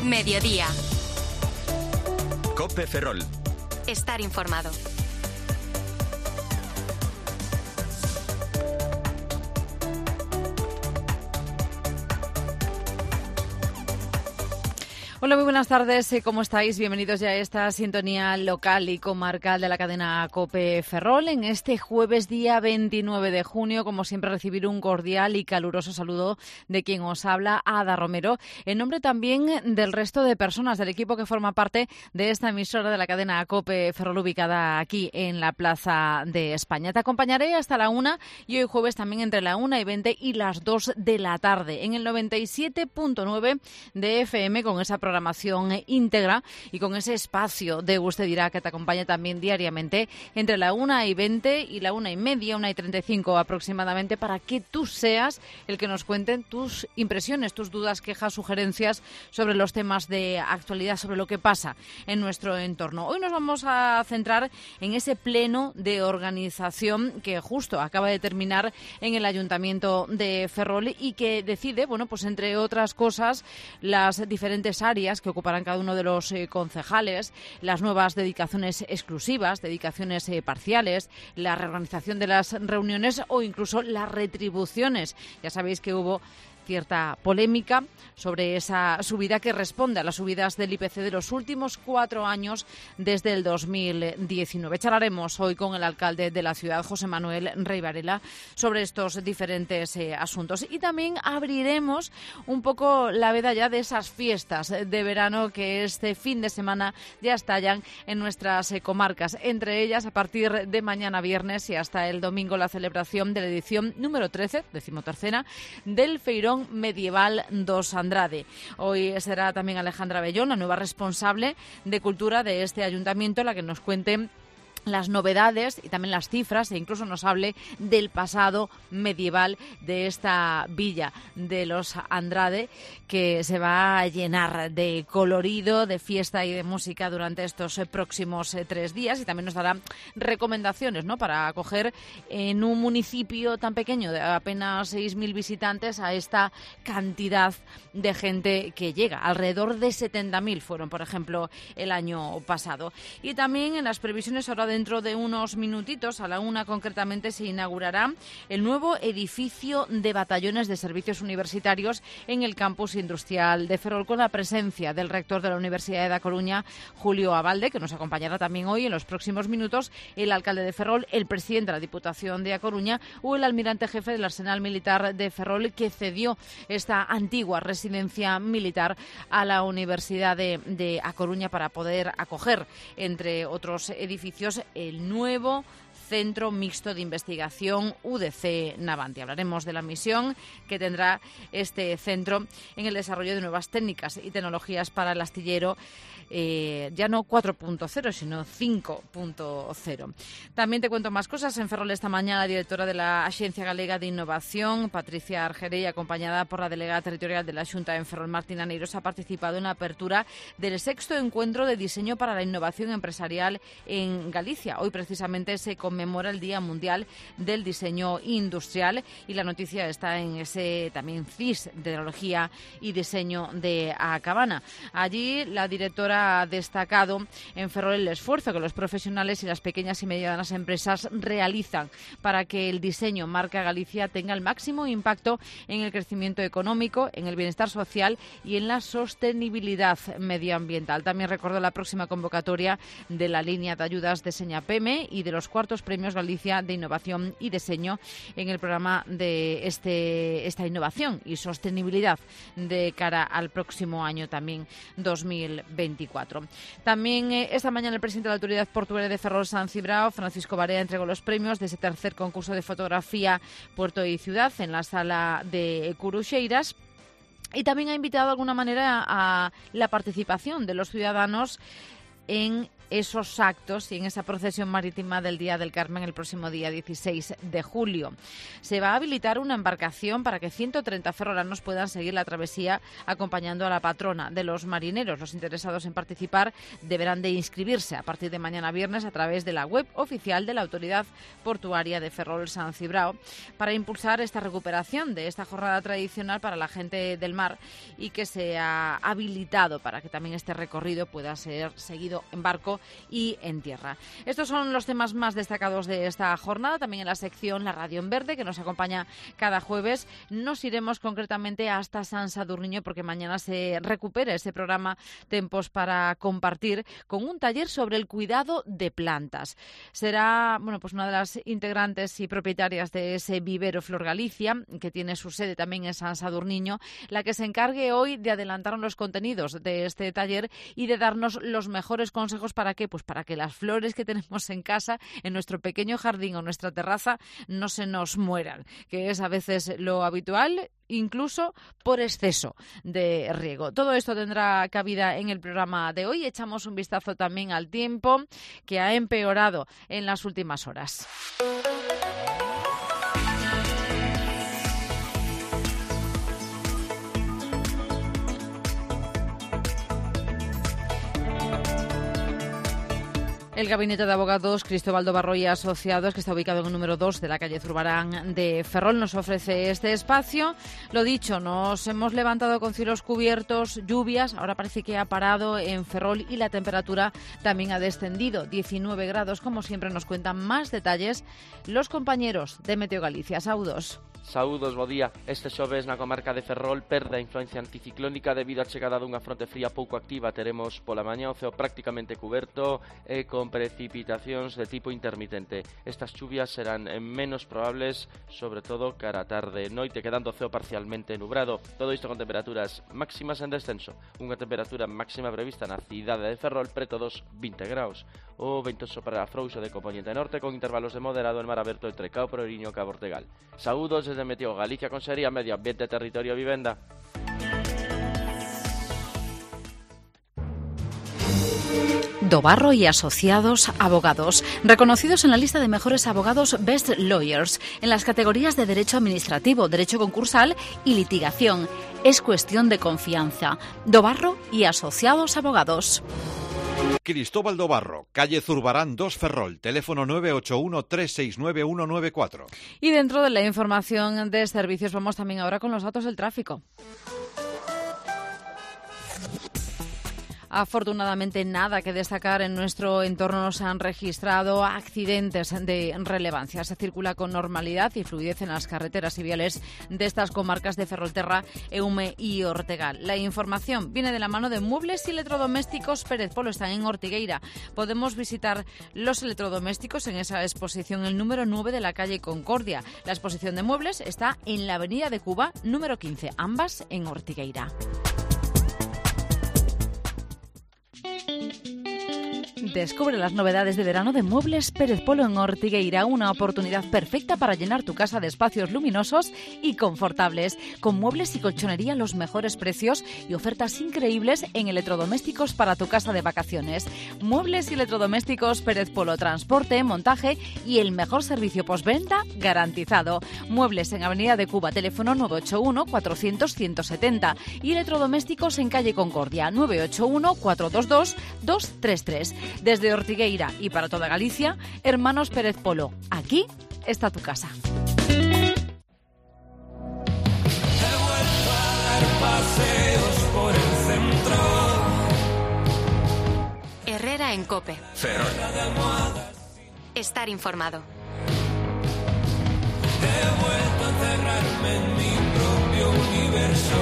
Mediodía. COPE Ferrol. Estar informado. Hola, muy buenas tardes. ¿Cómo estáis? Bienvenidos ya a esta sintonía local y comarcal de la cadena COPE Ferrol. En este jueves día 29 de junio, como siempre, recibir un cordial y caluroso saludo de quien os habla, Ada Romero, en nombre también del resto de personas del equipo que forma parte de esta emisora de la cadena COPE Ferrol, ubicada aquí en la Plaza de España. Te acompañaré hasta la 1 y hoy jueves también entre la 1:20 y las 2 de la tarde en el 97.9 de FM con esa programación íntegra y con ese espacio de Usted Dirá que te acompaña también diariamente entre la 1:20 y la 1:30, 1:35 aproximadamente, para que tú seas el que nos cuenten tus impresiones, tus dudas, quejas, sugerencias sobre los temas de actualidad, sobre lo que pasa en nuestro entorno. Hoy nos vamos a centrar en ese pleno de organización que justo acaba de terminar en el Ayuntamiento de Ferrol y que decide, bueno, pues entre otras cosas, las diferentes áreas que ocuparán cada uno de los concejales, las nuevas dedicaciones exclusivas, dedicaciones parciales, la reorganización de las reuniones o incluso las retribuciones. Ya sabéis que hubo cierta polémica sobre esa subida que responde a las subidas del IPC de los últimos 4 años desde el 2019. Charlaremos hoy con el alcalde de la ciudad, José Manuel Rey Varela, sobre estos diferentes asuntos. Y también abriremos un poco la veda ya de esas fiestas de verano que este fin de semana ya estallan en nuestras comarcas. Entre ellas, a partir de mañana viernes y hasta el domingo, la celebración de la edición número 13, 13ª, del Feirón Medieval dos Andrade. Hoy será también Alejandra Bellón, la nueva responsable de Cultura de este ayuntamiento, la que nos cuente las novedades y también las cifras e incluso nos hable del pasado medieval de esta villa de los Andrade, que se va a llenar de colorido, de fiesta y de música durante estos próximos 3 días, y también nos dará recomendaciones, ¿no?, para acoger en un municipio tan pequeño de apenas 6.000 visitantes a esta cantidad de gente que llega. Alrededor de 70.000 fueron, por ejemplo, el año pasado. Y también en las previsiones, ahora dentro de unos minutitos, a la 1 concretamente, se inaugurará el nuevo edificio de batallones de servicios universitarios en el campus industrial de Ferrol, con la presencia del rector de la Universidad de A Coruña, Julio Abalde, que nos acompañará también hoy en los próximos minutos, el alcalde de Ferrol, el presidente de la Diputación de A Coruña o el almirante jefe del Arsenal Militar de Ferrol, que cedió esta antigua residencia militar a la Universidad de A Coruña para poder acoger, entre otros edificios, el nuevo Centro Mixto de Investigación UDC Navantia. Hablaremos de la misión que tendrá este centro en el desarrollo de nuevas técnicas y tecnologías para el astillero, ya no 4.0, sino 5.0. También te cuento más cosas. En Ferrol esta mañana, la directora de la Agencia Galega de Innovación, Patricia Argerey, acompañada por la delegada territorial de la Xunta en Ferrol, Martina Neiros, ha participado en la apertura del 6º encuentro de diseño para la innovación empresarial en Galicia. Hoy precisamente se conmemora el Día Mundial del Diseño Industrial y la noticia está en ese también CIS de Tecnología y Diseño de A Cabana. Allí la directora ha destacado en Ferrol el esfuerzo que los profesionales y las pequeñas y medianas empresas realizan para que el diseño marca Galicia tenga el máximo impacto en el crecimiento económico, en el bienestar social y en la sostenibilidad medioambiental. También recordó la próxima convocatoria de la línea de ayudas de Señapeme y de los 4º Premios Galicia de Innovación y Diseño en el programa de esta innovación y sostenibilidad de cara al próximo año también 2024. También esta mañana el presidente de la Autoridad Portuaria de Ferrol, San Cibrao, Francisco Barea, entregó los premios de ese 3er concurso de fotografía Puerto y Ciudad en la sala de Curuxeiras. Y también ha invitado de alguna manera a la participación de los ciudadanos en esos actos y en esa procesión marítima del Día del Carmen el próximo día 16 de julio. Se va a habilitar una embarcación para que 130 ferrolanos puedan seguir la travesía acompañando a la patrona de los marineros. Los interesados en participar deberán de inscribirse a partir de mañana viernes a través de la web oficial de la Autoridad Portuaria de Ferrol-San Cibrao para impulsar esta recuperación de esta jornada tradicional para la gente del mar y que se ha habilitado para que también este recorrido pueda ser seguido en barco y en tierra. Estos son los temas más destacados de esta jornada. También en la sección La Radio en Verde, que nos acompaña cada jueves, nos iremos concretamente hasta San Sadurniño porque mañana se recupera ese programa Tempos para Compartir con un taller sobre el cuidado de plantas. Será pues una de las integrantes y propietarias de ese vivero Flor Galicia, que tiene su sede también en San Sadurniño, la que se encargue hoy de adelantar los contenidos de este taller y de darnos los mejores consejos para que las flores que tenemos en casa, en nuestro pequeño jardín o nuestra terraza, no se nos mueran, que es a veces lo habitual, incluso por exceso de riego. Todo esto tendrá cabida en el programa de hoy. Echamos un vistazo también al tiempo, que ha empeorado en las últimas horas. El Gabinete de Abogados Cristóbal Dobarro y Asociados, que está ubicado en el número 2 de la calle Zurbarán de Ferrol, nos ofrece este espacio. Lo dicho, nos hemos levantado con cielos cubiertos, lluvias, ahora parece que ha parado en Ferrol y la temperatura también ha descendido, 19 grados, como siempre nos cuentan más detalles los compañeros de Meteo Galicia. Saúdos. Saúdos, bo día. Este xoves na comarca de Ferrol perde a influencia anticiclónica debido á chegada dunha fronte fría pouco activa. Teremos pola mañá o ceo prácticamente cuberto e con precipitacións de tipo intermitente. Estas chuvias serán menos probables, sobre todo cara a tarde e noite, quedando o ceo parcialmente nubrado. Todo isto con temperaturas máximas en descenso. Unha temperatura máxima prevista na cidade de Ferrol preto dos 20 graus. O vento sopra frouxo de componente norte con intervalos de moderado en mar aberto entre Cao Proiriño e Cabo Ortegal. Saúdos desde Meteo Galicia, Consellería Medio Ambiente, Territorio e Vivenda. Dobarro y Asociados Abogados, reconocidos en la lista de mejores abogados Best Lawyers en las categorías de Derecho Administrativo, Derecho Concursal y Litigación. Es cuestión de confianza. Dobarro y Asociados Abogados. Cristóbal Dobarro, calle Zurbarán 2 Ferrol, teléfono 981-369-194. Y dentro de la información de servicios vamos también ahora con los datos del tráfico. Afortunadamente nada que destacar en nuestro entorno. No se han registrado accidentes de relevancia. Se circula con normalidad y fluidez en las carreteras y viales de estas comarcas de Ferrolterra, Eume y Ortegal. La información viene de la mano de Muebles y Electrodomésticos Pérez Polo. Están en Ortigueira. Podemos visitar los electrodomésticos en esa exposición, el número 9 de la calle Concordia. La exposición de muebles está en la avenida de Cuba, número 15, ambas en Ortigueira. Descubre las novedades de verano de Muebles Pérez Polo en Ortigueira, una oportunidad perfecta para llenar tu casa de espacios luminosos y confortables, con muebles y colchonería a los mejores precios y ofertas increíbles en electrodomésticos para tu casa de vacaciones. Muebles y Electrodomésticos Pérez Polo, transporte, montaje y el mejor servicio postventa garantizado. Muebles en Avenida de Cuba, teléfono 981-400-170 y electrodomésticos en calle Concordia, 981-422-233. Desde Ortigueira y para toda Galicia, Hermanos Pérez Polo. Aquí está tu casa. Herrera en COPE. Estar informado. He vuelto a encerrarme en mi propio universo.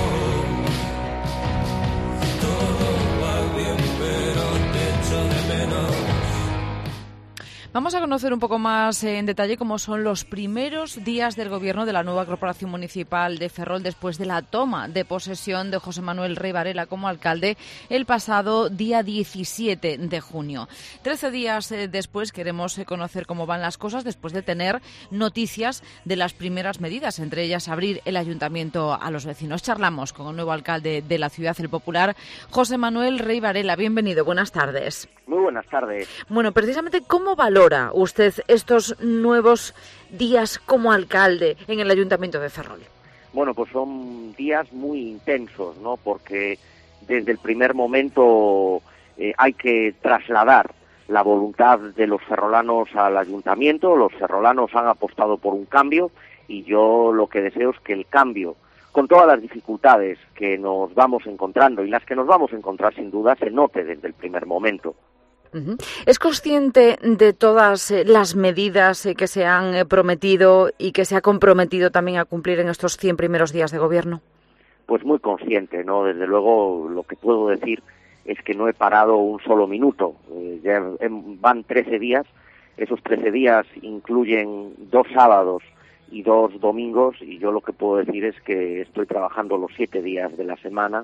Todo va bien, pero te echo de menos. Vamos a conocer un poco más en detalle cómo son los primeros días del gobierno de la nueva corporación municipal de Ferrol después de la toma de posesión de José Manuel Rey Varela como alcalde el pasado día 17 de junio. 13 días después queremos conocer cómo van las cosas después de tener noticias de las primeras medidas, entre ellas abrir el ayuntamiento a los vecinos. Charlamos con el nuevo alcalde de la ciudad, el popular, José Manuel Rey Varela. Bienvenido, buenas tardes. Muy buenas tardes. Bueno, precisamente, ¿cómo valora usted estos nuevos días como alcalde en el Ayuntamiento de Ferrol? Bueno, pues son días muy intensos, ¿no? Porque desde el primer momento hay que trasladar la voluntad de los ferrolanos al Ayuntamiento. Los ferrolanos han apostado por un cambio y yo lo que deseo es que el cambio, con todas las dificultades que nos vamos encontrando y las que nos vamos a encontrar sin duda, se note desde el primer momento. ¿Es consciente de todas las medidas que se han prometido y que se ha comprometido también a cumplir en estos 100 primeros días de gobierno? Pues muy consciente, ¿no? Desde luego lo que puedo decir es que no he parado un solo minuto. Ya van 13 días, esos 13 días incluyen 2 sábados y 2 domingos, y yo lo que puedo decir es que estoy trabajando los 7 días de la semana,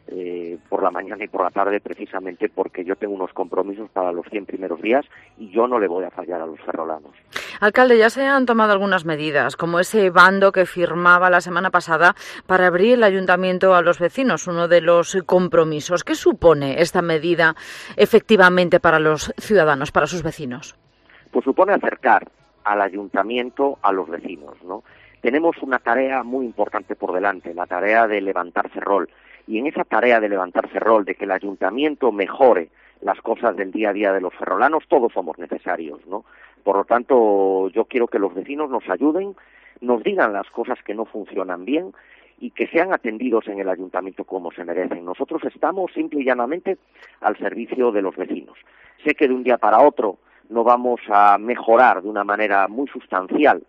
por la mañana y por la tarde, precisamente porque yo tengo unos compromisos para los 100 primeros días y yo no le voy a fallar a los ferrolanos. Alcalde, ya se han tomado algunas medidas, como ese bando que firmaba la semana pasada para abrir el ayuntamiento a los vecinos, uno de los compromisos. ¿Qué supone esta medida efectivamente para los ciudadanos, para sus vecinos? Pues supone acercar al ayuntamiento a los vecinos, ¿no? Tenemos una tarea muy importante por delante, la tarea de levantar Ferrol. Y en esa tarea de levantar Ferrol, de que el ayuntamiento mejore las cosas del día a día de los ferrolanos, todos somos necesarios, ¿no? Por lo tanto, yo quiero que los vecinos nos ayuden, nos digan las cosas que no funcionan bien y que sean atendidos en el ayuntamiento como se merecen. Nosotros estamos simple y llanamente al servicio de los vecinos. Sé que de un día para otro no vamos a mejorar de una manera muy sustancial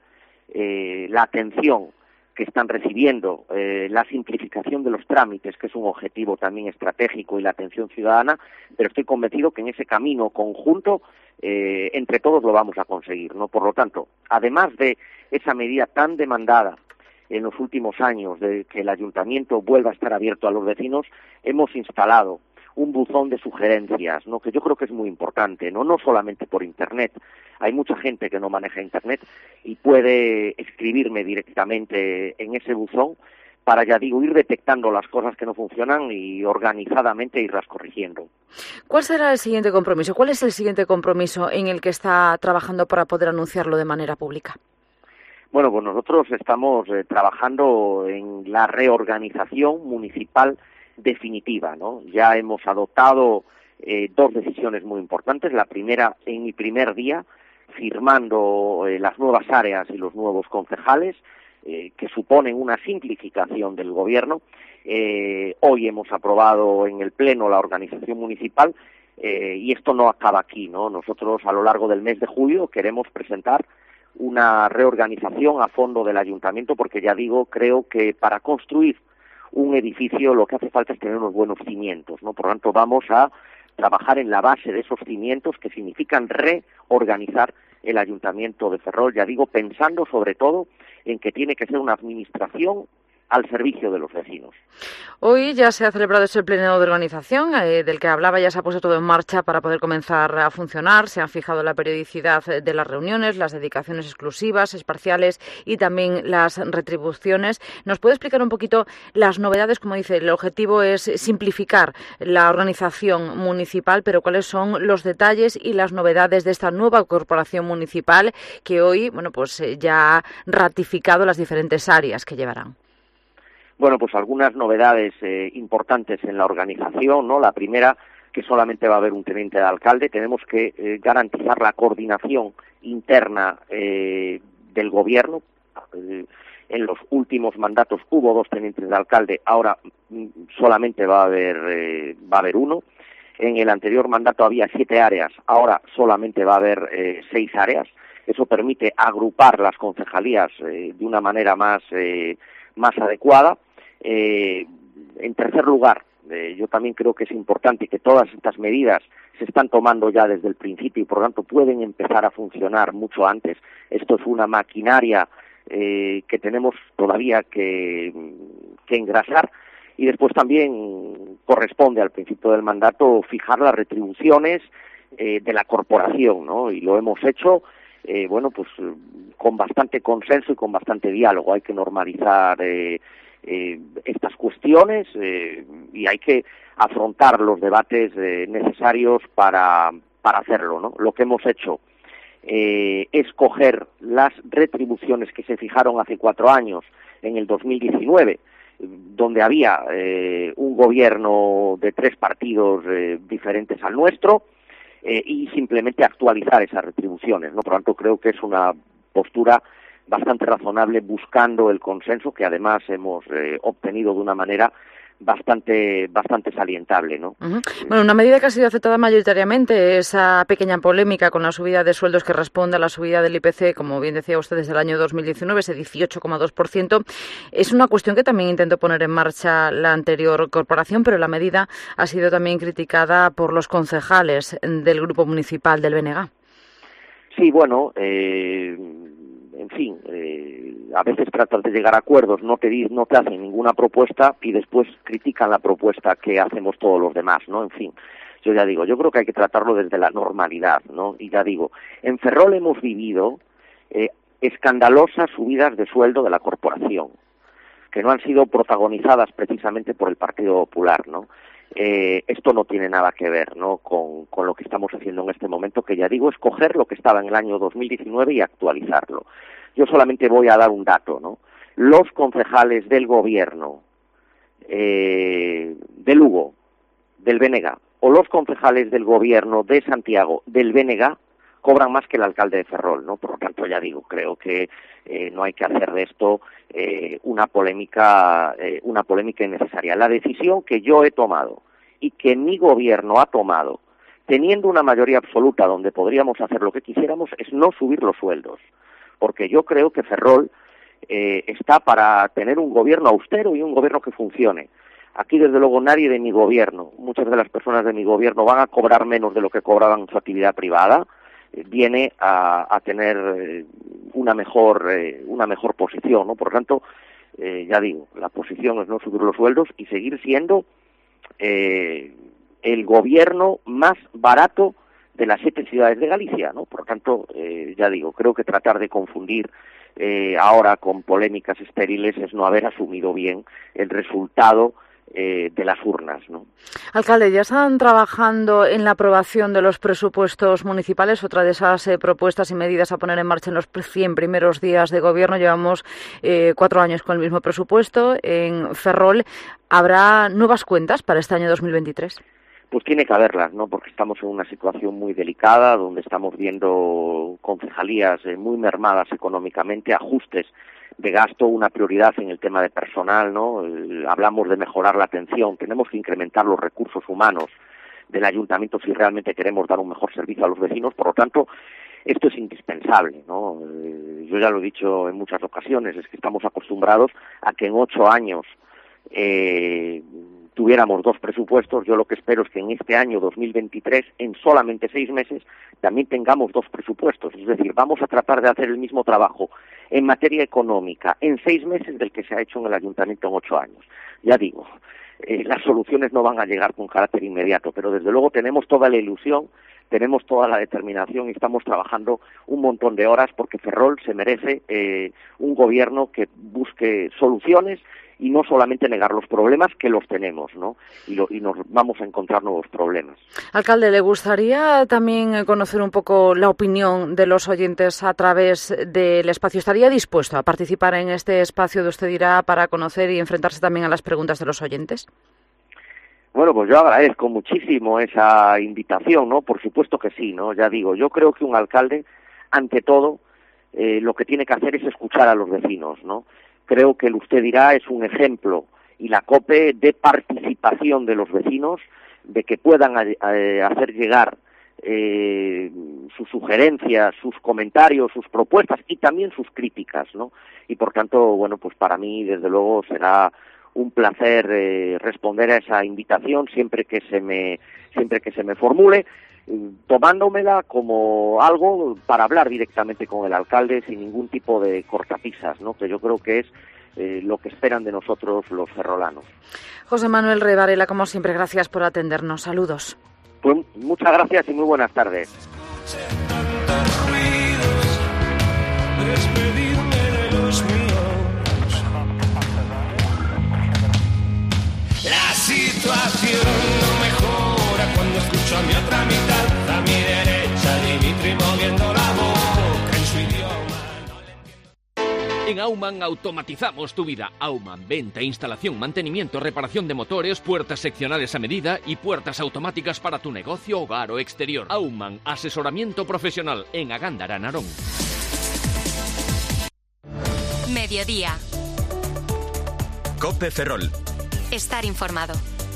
la atención que están recibiendo, la simplificación de los trámites, que es un objetivo también estratégico, y la atención ciudadana, pero estoy convencido que en ese camino conjunto, entre todos lo vamos a conseguir, ¿no? Por lo tanto, además de esa medida tan demandada en los últimos años de que el ayuntamiento vuelva a estar abierto a los vecinos, hemos instalado un buzón de sugerencias, ¿no? Que yo creo que es muy importante, no solamente por Internet. Hay mucha gente que no maneja Internet y puede escribirme directamente en ese buzón para, ya digo, ir detectando las cosas que no funcionan y organizadamente irlas corrigiendo. ¿Cuál será el siguiente compromiso? ¿Cuál es el siguiente compromiso en el que está trabajando para poder anunciarlo de manera pública? Bueno, pues nosotros estamos trabajando en la reorganización municipal definitiva, ¿no? Ya hemos adoptado 2 decisiones muy importantes. La primera, en mi primer día, firmando las nuevas áreas y los nuevos concejales, que suponen una simplificación del gobierno. Hoy hemos aprobado en el Pleno la organización municipal, y esto no acaba aquí, ¿no? Nosotros a lo largo del mes de julio queremos presentar una reorganización a fondo del ayuntamiento, porque ya digo, creo que para construir un edificio lo que hace falta es tener unos buenos cimientos, ¿no? Por lo tanto, vamos a trabajar en la base de esos cimientos que significan reorganizar el Ayuntamiento de Ferrol, ya digo, pensando sobre todo en que tiene que ser una administración al servicio de los vecinos. Hoy ya se ha celebrado ese pleno de organización del que hablaba, ya se ha puesto todo en marcha para poder comenzar a funcionar. Se han fijado la periodicidad de las reuniones, las dedicaciones exclusivas, parciales y también las retribuciones. ¿Nos puede explicar un poquito las novedades? Como dice, el objetivo es simplificar la organización municipal, pero ¿cuáles son los detalles y las novedades de esta nueva corporación municipal que hoy, bueno, pues ya ha ratificado las diferentes áreas que llevarán? Bueno, pues algunas novedades importantes en la organización, ¿no? La primera, que solamente va a haber un teniente de alcalde. Tenemos que garantizar la coordinación interna del gobierno. En los últimos mandatos hubo 2 tenientes de alcalde, ahora solamente va a haber uno. En el anterior mandato había 7 áreas, ahora solamente va a haber 6 áreas. Eso permite agrupar las concejalías de una manera más adecuada. En tercer lugar, yo también creo que es importante que todas estas medidas se están tomando ya desde el principio y por lo tanto pueden empezar a funcionar mucho antes. Esto es una maquinaria que tenemos todavía que engrasar, y después también corresponde al principio del mandato fijar las retribuciones de la corporación, ¿no? Y lo hemos hecho con bastante consenso y con bastante diálogo. Hay que normalizar estas cuestiones y hay que afrontar los debates necesarios para hacerlo, ¿no? Lo que hemos hecho es coger las retribuciones que se fijaron hace 4 años, en el 2019, donde había un gobierno de 3 partidos diferentes al nuestro, y simplemente actualizar esas retribuciones, ¿no? Por lo tanto, creo que es una postura bastante razonable, buscando el consenso que además hemos obtenido de una manera bastante salientable, ¿no? Uh-huh. Bueno, una medida que ha sido aceptada mayoritariamente, esa pequeña polémica con la subida de sueldos que responde a la subida del IPC, como bien decía usted, desde el año 2019, ese 18,2%, es una cuestión que también intentó poner en marcha la anterior corporación, pero la medida ha sido también criticada por los concejales del Grupo Municipal del BNG. Sí, bueno, en fin, a veces tratas de llegar a acuerdos, no te hacen ninguna propuesta y después critican la propuesta que hacemos todos los demás, ¿no? En fin, yo ya digo, yo creo que hay que tratarlo desde la normalidad, ¿no? Y ya digo, en Ferrol hemos vivido escandalosas subidas de sueldo de la corporación, que no han sido protagonizadas precisamente por el Partido Popular, ¿no? Esto no tiene nada que ver, ¿no?, con lo que estamos haciendo en este momento, que ya digo, es coger lo que estaba en el año 2019 y actualizarlo. Yo solamente voy a dar un dato, ¿no? Los concejales del gobierno de Lugo, del BNG, o los concejales del gobierno de Santiago, del BNG, cobran más que el alcalde de Ferrol, ¿no? Por lo tanto, ya digo, creo que no hay que hacer de esto una polémica innecesaria. La decisión que yo he tomado y que mi gobierno ha tomado, teniendo una mayoría absoluta donde podríamos hacer lo que quisiéramos, es no subir los sueldos, porque yo creo que Ferrol está para tener un gobierno austero y un gobierno que funcione. Aquí, desde luego, nadie de mi gobierno, muchas de las personas de mi gobierno van a cobrar menos de lo que cobraban en su actividad privada, viene a tener una mejor posición, ¿no? Por lo tanto, ya digo, la posición es no subir los sueldos y seguir siendo el gobierno más barato de las 7 ciudades de Galicia, ¿no? Por lo tanto, ya digo, creo que tratar de confundir ahora con polémicas estériles es no haber asumido bien el resultado de las urnas, ¿no? Alcalde, ya están trabajando en la aprobación de los presupuestos municipales, otra de esas propuestas y medidas a poner en marcha en los 100 primeros días de gobierno. Llevamos 4 años con el mismo presupuesto. En Ferrol, ¿habrá nuevas cuentas para este año 2023? Pues tiene que haberlas, ¿no? Porque estamos en una situación muy delicada, donde estamos viendo concejalías muy mermadas económicamente, ajustes de gasto, una prioridad en el tema de personal, ¿no? Hablamos de mejorar la atención, tenemos que incrementar los recursos humanos del ayuntamiento si realmente queremos dar un mejor servicio a los vecinos. Por lo tanto, esto es indispensable, ¿no? Yo ya lo he dicho en muchas ocasiones, es que estamos acostumbrados a que en 8 años tuviéramos 2 presupuestos. Yo lo que espero es que en este año 2023, en solamente 6 meses, también tengamos 2 presupuestos. Es decir, vamos a tratar de hacer el mismo trabajo en materia económica en 6 meses del que se ha hecho en el ayuntamiento en 8 años. Ya digo, las soluciones no van a llegar con carácter inmediato, pero desde luego tenemos toda la ilusión, tenemos toda la determinación y estamos trabajando un montón de horas porque Ferrol se merece un gobierno que busque soluciones y no solamente negar los problemas, que los tenemos, ¿no? Y nos vamos a encontrar nuevos problemas. Alcalde, ¿le gustaría también conocer un poco la opinión de los oyentes a través del espacio? ¿Estaría dispuesto a participar en este espacio de Usted Dirá para conocer y enfrentarse también a las preguntas de los oyentes? Bueno, pues yo agradezco muchísimo esa invitación, ¿no? Por supuesto que sí, ¿no? Ya digo, yo creo que un alcalde, ante todo, lo que tiene que hacer es escuchar a los vecinos, ¿no? Creo que el Usted Dirá es un ejemplo, y la COPE, de participación de los vecinos, de que puedan hacer llegar sus sugerencias, sus comentarios, sus propuestas y también sus críticas, ¿no? Y por tanto, bueno, pues para mí, desde luego, será un placer responder a esa invitación siempre que se me formule. tomándomela como algo para hablar directamente con el alcalde sin ningún tipo de cortapisas, ¿no? Que yo creo que es lo que esperan de nosotros los ferrolanos. José Manuel Rey Varela, como siempre, gracias por atendernos. Saludos. Pues muchas gracias y muy buenas tardes. La situación no mejora cuando escucho a mi otra mitad, a mi derecha, Dimitri moviendo la boca en su idioma. En Aumann automatizamos tu vida. Aumann, venta, instalación, mantenimiento, reparación de motores, puertas seccionales a medida y puertas automáticas para tu negocio, hogar o exterior. Aumann, asesoramiento profesional en Agándara, Narón. Mediodía. COPE Ferrol. Estar informado.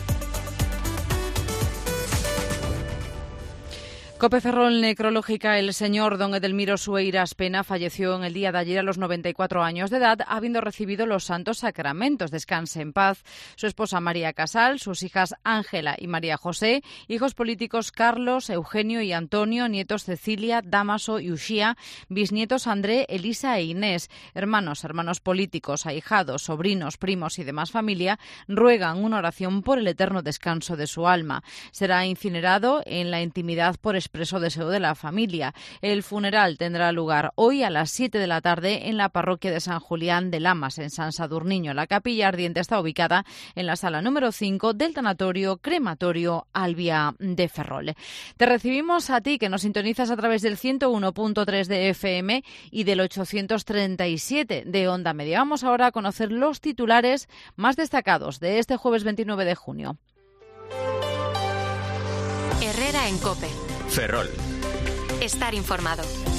COPE Ferrol necrológica. El señor don Edelmiro Sueiras Pena falleció en el día de ayer a los 94 años de edad, habiendo recibido los santos sacramentos. Descanse en paz. Su esposa María Casal, sus hijas Ángela y María José, hijos políticos Carlos, Eugenio y Antonio, nietos Cecilia, Dámaso y Uxía, bisnietos André, Elisa e Inés, hermanos políticos, ahijados, sobrinos, primos y demás familia, ruegan una oración por el eterno descanso de su alma. Será incinerado en la intimidad por expreso deseo de la familia. El funeral tendrá lugar hoy a las 7 de la tarde en la parroquia de San Julián de Lamas, en San Sadurniño. La capilla ardiente está ubicada en la sala número 5 del tanatorio crematorio Albia de Ferrol. Te recibimos a ti, que nos sintonizas a través del 101.3 de FM y del 837 de Onda Media. Vamos ahora a conocer los titulares más destacados de este jueves 29 de junio. Herrera en COPE. Ferrol. Estar informado.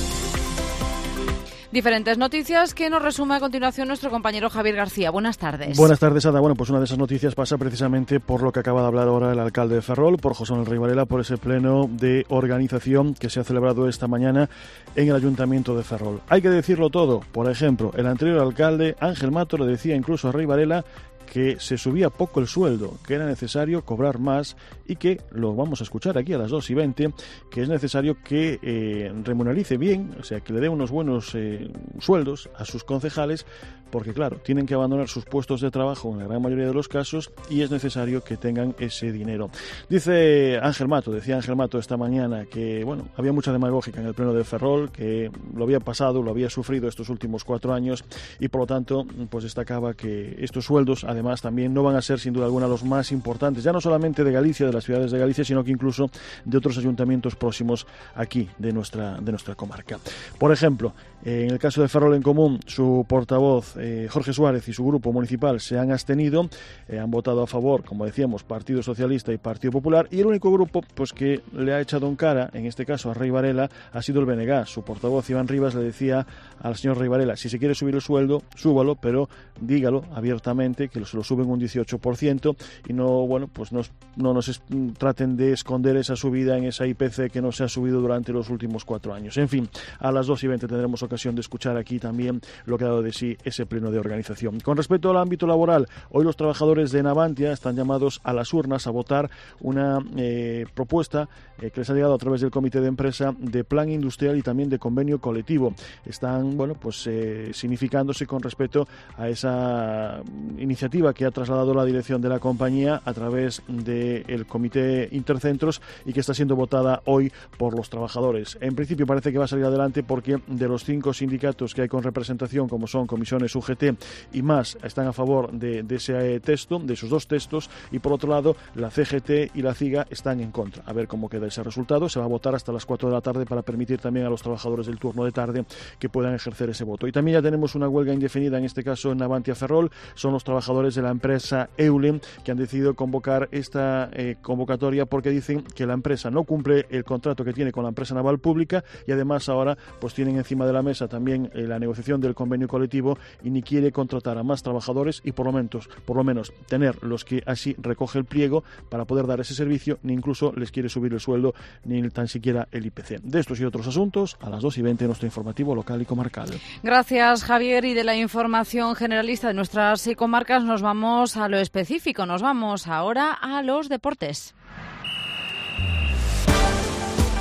Diferentes noticias que nos resume a continuación nuestro compañero Javier García. Buenas tardes. Buenas tardes, Ada. Bueno, pues una de esas noticias pasa precisamente por lo que acaba de hablar ahora el alcalde de Ferrol, por José Manuel Rey Varela, por ese pleno de organización que se ha celebrado esta mañana en el Ayuntamiento de Ferrol. Hay que decirlo todo. Por ejemplo, el anterior alcalde, Ángel Mato, le decía incluso a Rey Varela que se subía poco el sueldo, que era necesario cobrar más y que, lo vamos a escuchar aquí a las 2:20, que es necesario que remunerice bien, o sea, que le dé unos buenos sueldos a sus concejales, porque claro, tienen que abandonar sus puestos de trabajo en la gran mayoría de los casos y es necesario que tengan ese dinero. Decía Ángel Mato esta mañana que, bueno, había mucha demagógica en el pleno de Ferrol, que lo había pasado, lo había sufrido estos últimos 4 años y por lo tanto, pues destacaba que estos sueldos, además, también no van a ser sin duda alguna los más importantes, ya no solamente de Galicia, de las ciudades de Galicia, sino que incluso de otros ayuntamientos próximos aquí de nuestra comarca. Por ejemplo, en el caso de Ferrol en Común, su portavoz Jorge Suárez y su grupo municipal se han abstenido, han votado a favor, como decíamos, Partido Socialista y Partido Popular, y el único grupo pues que le ha echado en cara, en este caso a Rey Varela, ha sido el BNG. Su portavoz Iván Rivas le decía al señor Rey Varela, si se quiere subir el sueldo, súbalo, pero dígalo abiertamente, que se lo suben un 18% y no, bueno, pues no nos traten de esconder esa subida en esa IPC que no se ha subido durante los últimos 4 años. En fin, a las 2:20 tendremos ocasión de escuchar aquí también lo que ha dado de sí ese pleno de organización. Con respecto al ámbito laboral, hoy los trabajadores de Navantia están llamados a las urnas a votar una propuesta que les ha llegado a través del comité de empresa de plan industrial y también de convenio colectivo. Están, bueno, pues significándose con respecto a esa iniciativa que ha trasladado la dirección de la compañía a través del comité intercentros y que está siendo votada hoy por los trabajadores. En principio parece que va a salir adelante porque de los 5 sindicatos que hay con representación, como son comisiones UGT y más, están a favor de ese texto, de esos 2 textos, y por otro lado la CGT y la CIGA están en contra. A ver cómo queda ese resultado. Se va a votar hasta las 4 de la tarde para permitir también a los trabajadores del turno de tarde que puedan ejercer ese voto. Y también ya tenemos una huelga indefinida, en este caso en Navantia Ferrol. Son los trabajadores de la empresa Eulen que han decidido convocar esta convocatoria porque dicen que la empresa no cumple el contrato que tiene con la empresa naval pública y además ahora pues tienen encima de la mesa también la negociación del convenio colectivo y ni quiere contratar a más trabajadores y por lo menos tener los que así recoge el pliego para poder dar ese servicio, ni incluso les quiere subir el sueldo ni tan siquiera el IPC. De estos y otros asuntos, a las 2:20 nuestro informativo local y comarcal. Gracias, Javier. Y de la información generalista de nuestras comarcas nos vamos a lo específico, nos vamos ahora a los deportes.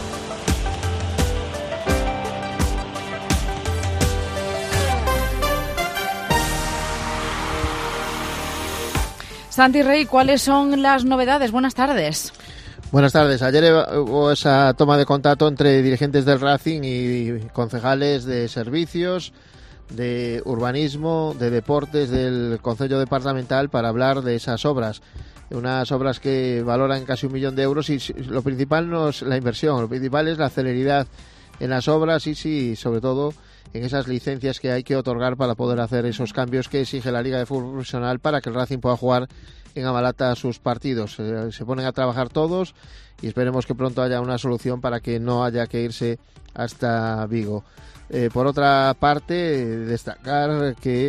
Santi Rey, ¿cuáles son las novedades? Buenas tardes. Buenas tardes. Ayer hubo esa toma de contacto entre dirigentes del Racing y concejales de servicios, de urbanismo, de deportes del Concello Departamental para hablar de esas obras. Unas obras que valoran casi 1 millón de euros y lo principal no es la inversión, lo principal es la celeridad en las obras y sí, sobre todo en esas licencias que hay que otorgar para poder hacer esos cambios que exige la Liga de Fútbol Profesional para que el Racing pueda jugar en Amalata sus partidos. Se ponen a trabajar todos y esperemos que pronto haya una solución para que no haya que irse hasta Vigo. Por otra parte, destacar que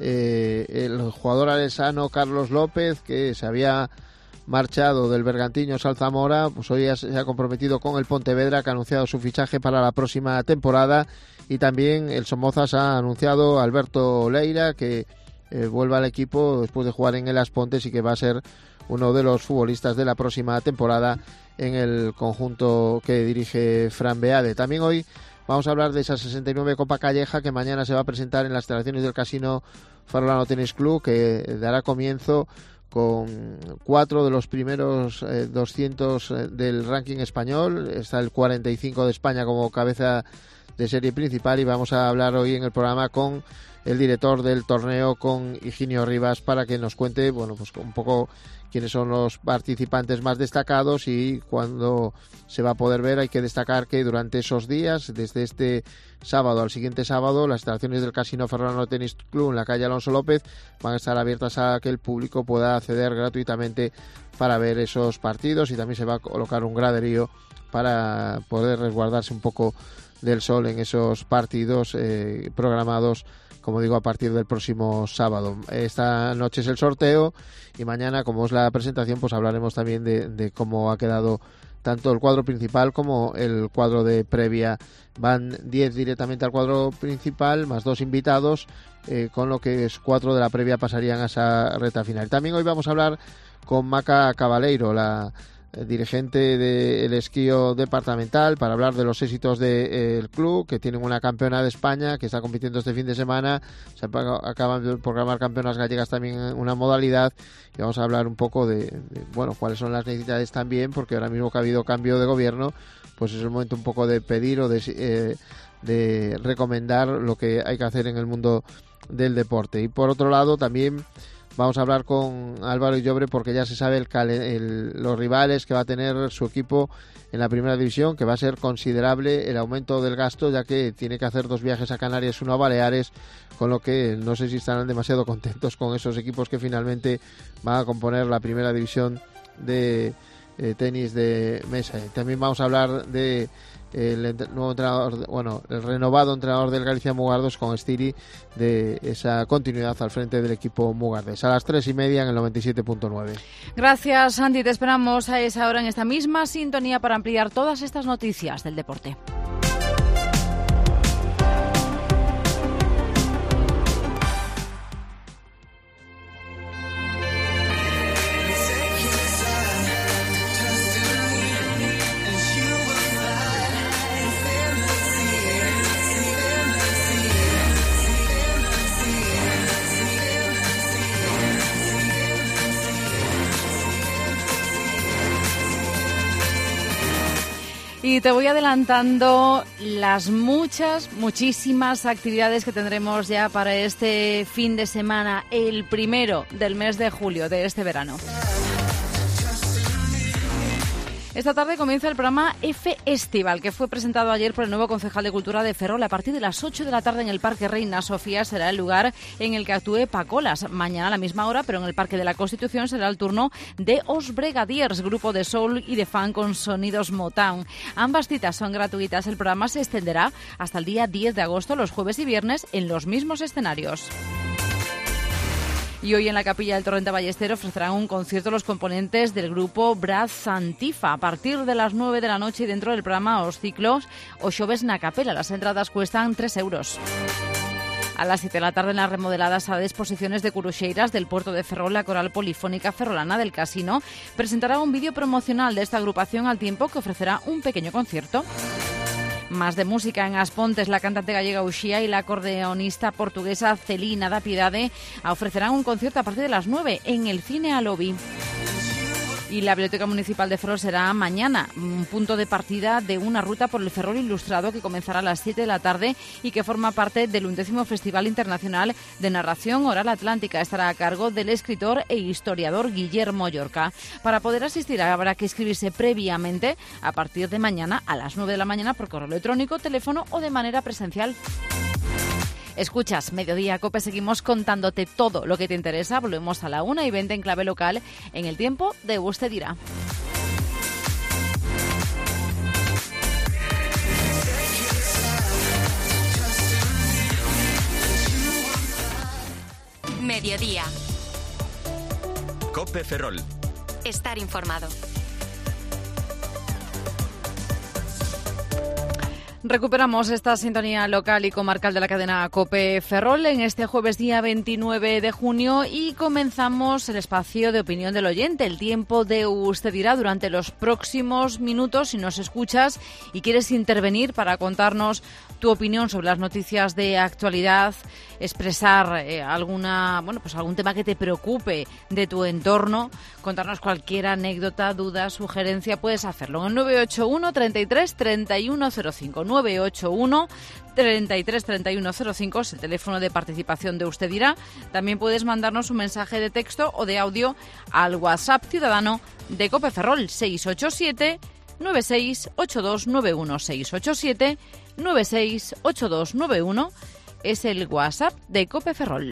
el jugador alesano Carlos López, que se había marchado del Bergantiños al Zamora, pues hoy se ha comprometido con el Pontevedra, que ha anunciado su fichaje para la próxima temporada, y también el Somozas ha anunciado a Alberto Leira, que vuelve al equipo después de jugar en el As Pontes y que va a ser uno de los futbolistas de la próxima temporada en el conjunto que dirige Fran Beade. También hoy vamos a hablar de esa 69 Copa Calleja que mañana se va a presentar en las instalaciones del Casino Ferrolano Tenis Club, que dará comienzo con 4 de los primeros 200 del ranking español. Está el 45 de España como cabeza de serie principal y vamos a hablar hoy en el programa con el director del torneo, con Higinio Rivas, para que nos cuente, bueno, pues un poco quiénes son los participantes más destacados y cuándo se va a poder ver. Hay que destacar que durante esos días, desde este sábado al siguiente sábado, las instalaciones del Casino Ferrolano Tenis Club en la calle Alonso López van a estar abiertas a que el público pueda acceder gratuitamente para ver esos partidos, y también se va a colocar un graderío para poder resguardarse un poco del sol en esos partidos programados, como digo, a partir del próximo sábado. Esta noche es el sorteo y mañana, como es la presentación, pues hablaremos también de cómo ha quedado tanto el cuadro principal como el cuadro de previa. Van 10 directamente al cuadro principal, más 2 invitados, con lo que es 4 de la previa pasarían a esa reta final. También hoy vamos a hablar con Maca Cabaleiro, la dirigente del esquío departamental, para hablar de los éxitos del club, que tienen una campeona de España que está compitiendo este fin de semana. Se acaban de programar campeonas gallegas también en una modalidad, y vamos a hablar un poco de bueno, cuáles son las necesidades también, porque ahora mismo que ha habido cambio de gobierno, pues es el momento un poco de pedir o de recomendar lo que hay que hacer en el mundo del deporte. Y por otro lado también vamos a hablar con Álvaro Illobre, porque ya se sabe los rivales que va a tener su equipo en la primera división, que va a ser considerable el aumento del gasto, ya que tiene que hacer 2 viajes a Canarias, 1 a Baleares, con lo que no sé si estarán demasiado contentos con esos equipos que finalmente van a componer la primera división de tenis de mesa. También vamos a hablar de el nuevo entrenador, bueno, el renovado entrenador del Galicia Mugardos, con Stiri, de esa continuidad al frente del equipo Mugardes. A las 3:30 en el 97.9. Gracias, Santi. Te esperamos a esa hora en esta misma sintonía para ampliar todas estas noticias del deporte. Y te voy adelantando las muchísimas actividades que tendremos ya para este fin de semana, el primero del mes de julio de este verano. Esta tarde comienza el programa F-Estival, que fue presentado ayer por el nuevo concejal de Cultura de Ferrol. A partir de las 8 de la tarde en el Parque Reina Sofía será el lugar en el que actúe Pacolas. Mañana a la misma hora, pero en el Parque de la Constitución, será el turno de Os Bregadiers, grupo de soul y de funk con sonidos Motown. Ambas citas son gratuitas. El programa se extenderá hasta el día 10 de agosto, los jueves y viernes, en los mismos escenarios. Y hoy en la Capilla del Torrente Ballester ofrecerán un concierto los componentes del grupo Brass Antifa a partir de las 9 de la noche, y dentro del programa Os Ciclos o Xoves na Capela. Las entradas cuestan 3 euros. A las 7 de la tarde, en las remodeladas salas de exposiciones de Curuxeiras del puerto de Ferrol, la Coral Polifónica Ferrolana del Casino presentará un vídeo promocional de esta agrupación, al tiempo que ofrecerá un pequeño concierto. Más de música en As Pontes, la cantante gallega Uxía y la acordeonista portuguesa Celina da Piedade ofrecerán un concierto a partir de las 9 en el Cine Alobi. Y la Biblioteca Municipal de Ferrol será mañana un punto de partida de una ruta por el Ferrol Ilustrado que comenzará a las 7 de la tarde y que forma parte del 11º Festival Internacional de Narración Oral Atlántica. Estará a cargo del escritor e historiador Guillermo Llorca. Para poder asistir habrá que inscribirse previamente a partir de mañana a las 9 de la mañana por correo electrónico, teléfono o de manera presencial. Escuchas Mediodía Cope, seguimos contándote todo lo que te interesa. Volvemos a la 1:20 en clave local en el tiempo de Usted dirá. Mediodía. Cope Ferrol. Estar informado. Recuperamos esta sintonía local y comarcal de la cadena COPE Ferrol en este jueves día 29 de junio y comenzamos el espacio de opinión del oyente, el tiempo de Usted dirá. Durante los próximos minutos, si nos escuchas y quieres intervenir para contarnos tu opinión sobre las noticias de actualidad, expresar algún tema que te preocupe de tu entorno, contarnos cualquier anécdota, duda, sugerencia, puedes hacerlo en el 981 33 3105. 981 33 3105 es el teléfono de participación de Usted dirá. También puedes mandarnos un mensaje de texto o de audio al WhatsApp ciudadano de Cope Ferrol 687 968291 687 968291 es el WhatsApp de Cope Ferrol.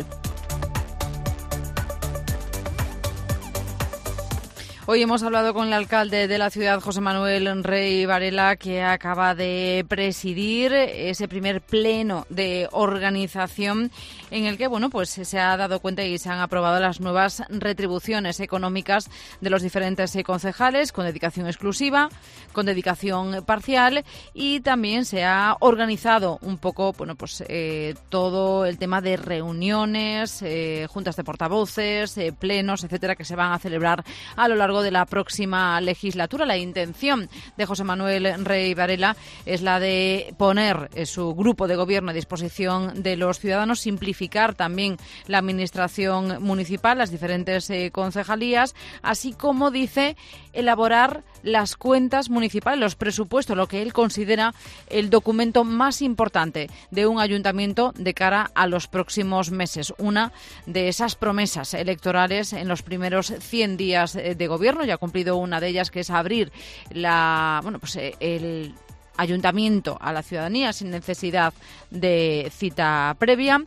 Hoy hemos hablado con el alcalde de la ciudad, José Manuel Rey Varela, que acaba de presidir ese primer pleno de organización en el que se ha dado cuenta y se han aprobado las nuevas retribuciones económicas de los diferentes concejales, con dedicación exclusiva, con dedicación parcial, y también se ha organizado un poco todo el tema de reuniones, juntas de portavoces, plenos, etcétera, que se van a celebrar a lo largo de la próxima legislatura. La intención de José Manuel Rey Varela es la de poner su grupo de gobierno a disposición de los ciudadanos, simplificar también la administración municipal, las diferentes concejalías, así como, dice, elaborar las cuentas municipales, los presupuestos, lo que él considera el documento más importante de un ayuntamiento de cara a los próximos meses. Una de esas promesas electorales en los primeros 100 días de gobierno. Ya ha cumplido una de ellas, que es abrir el ayuntamiento a la ciudadanía sin necesidad de cita previa.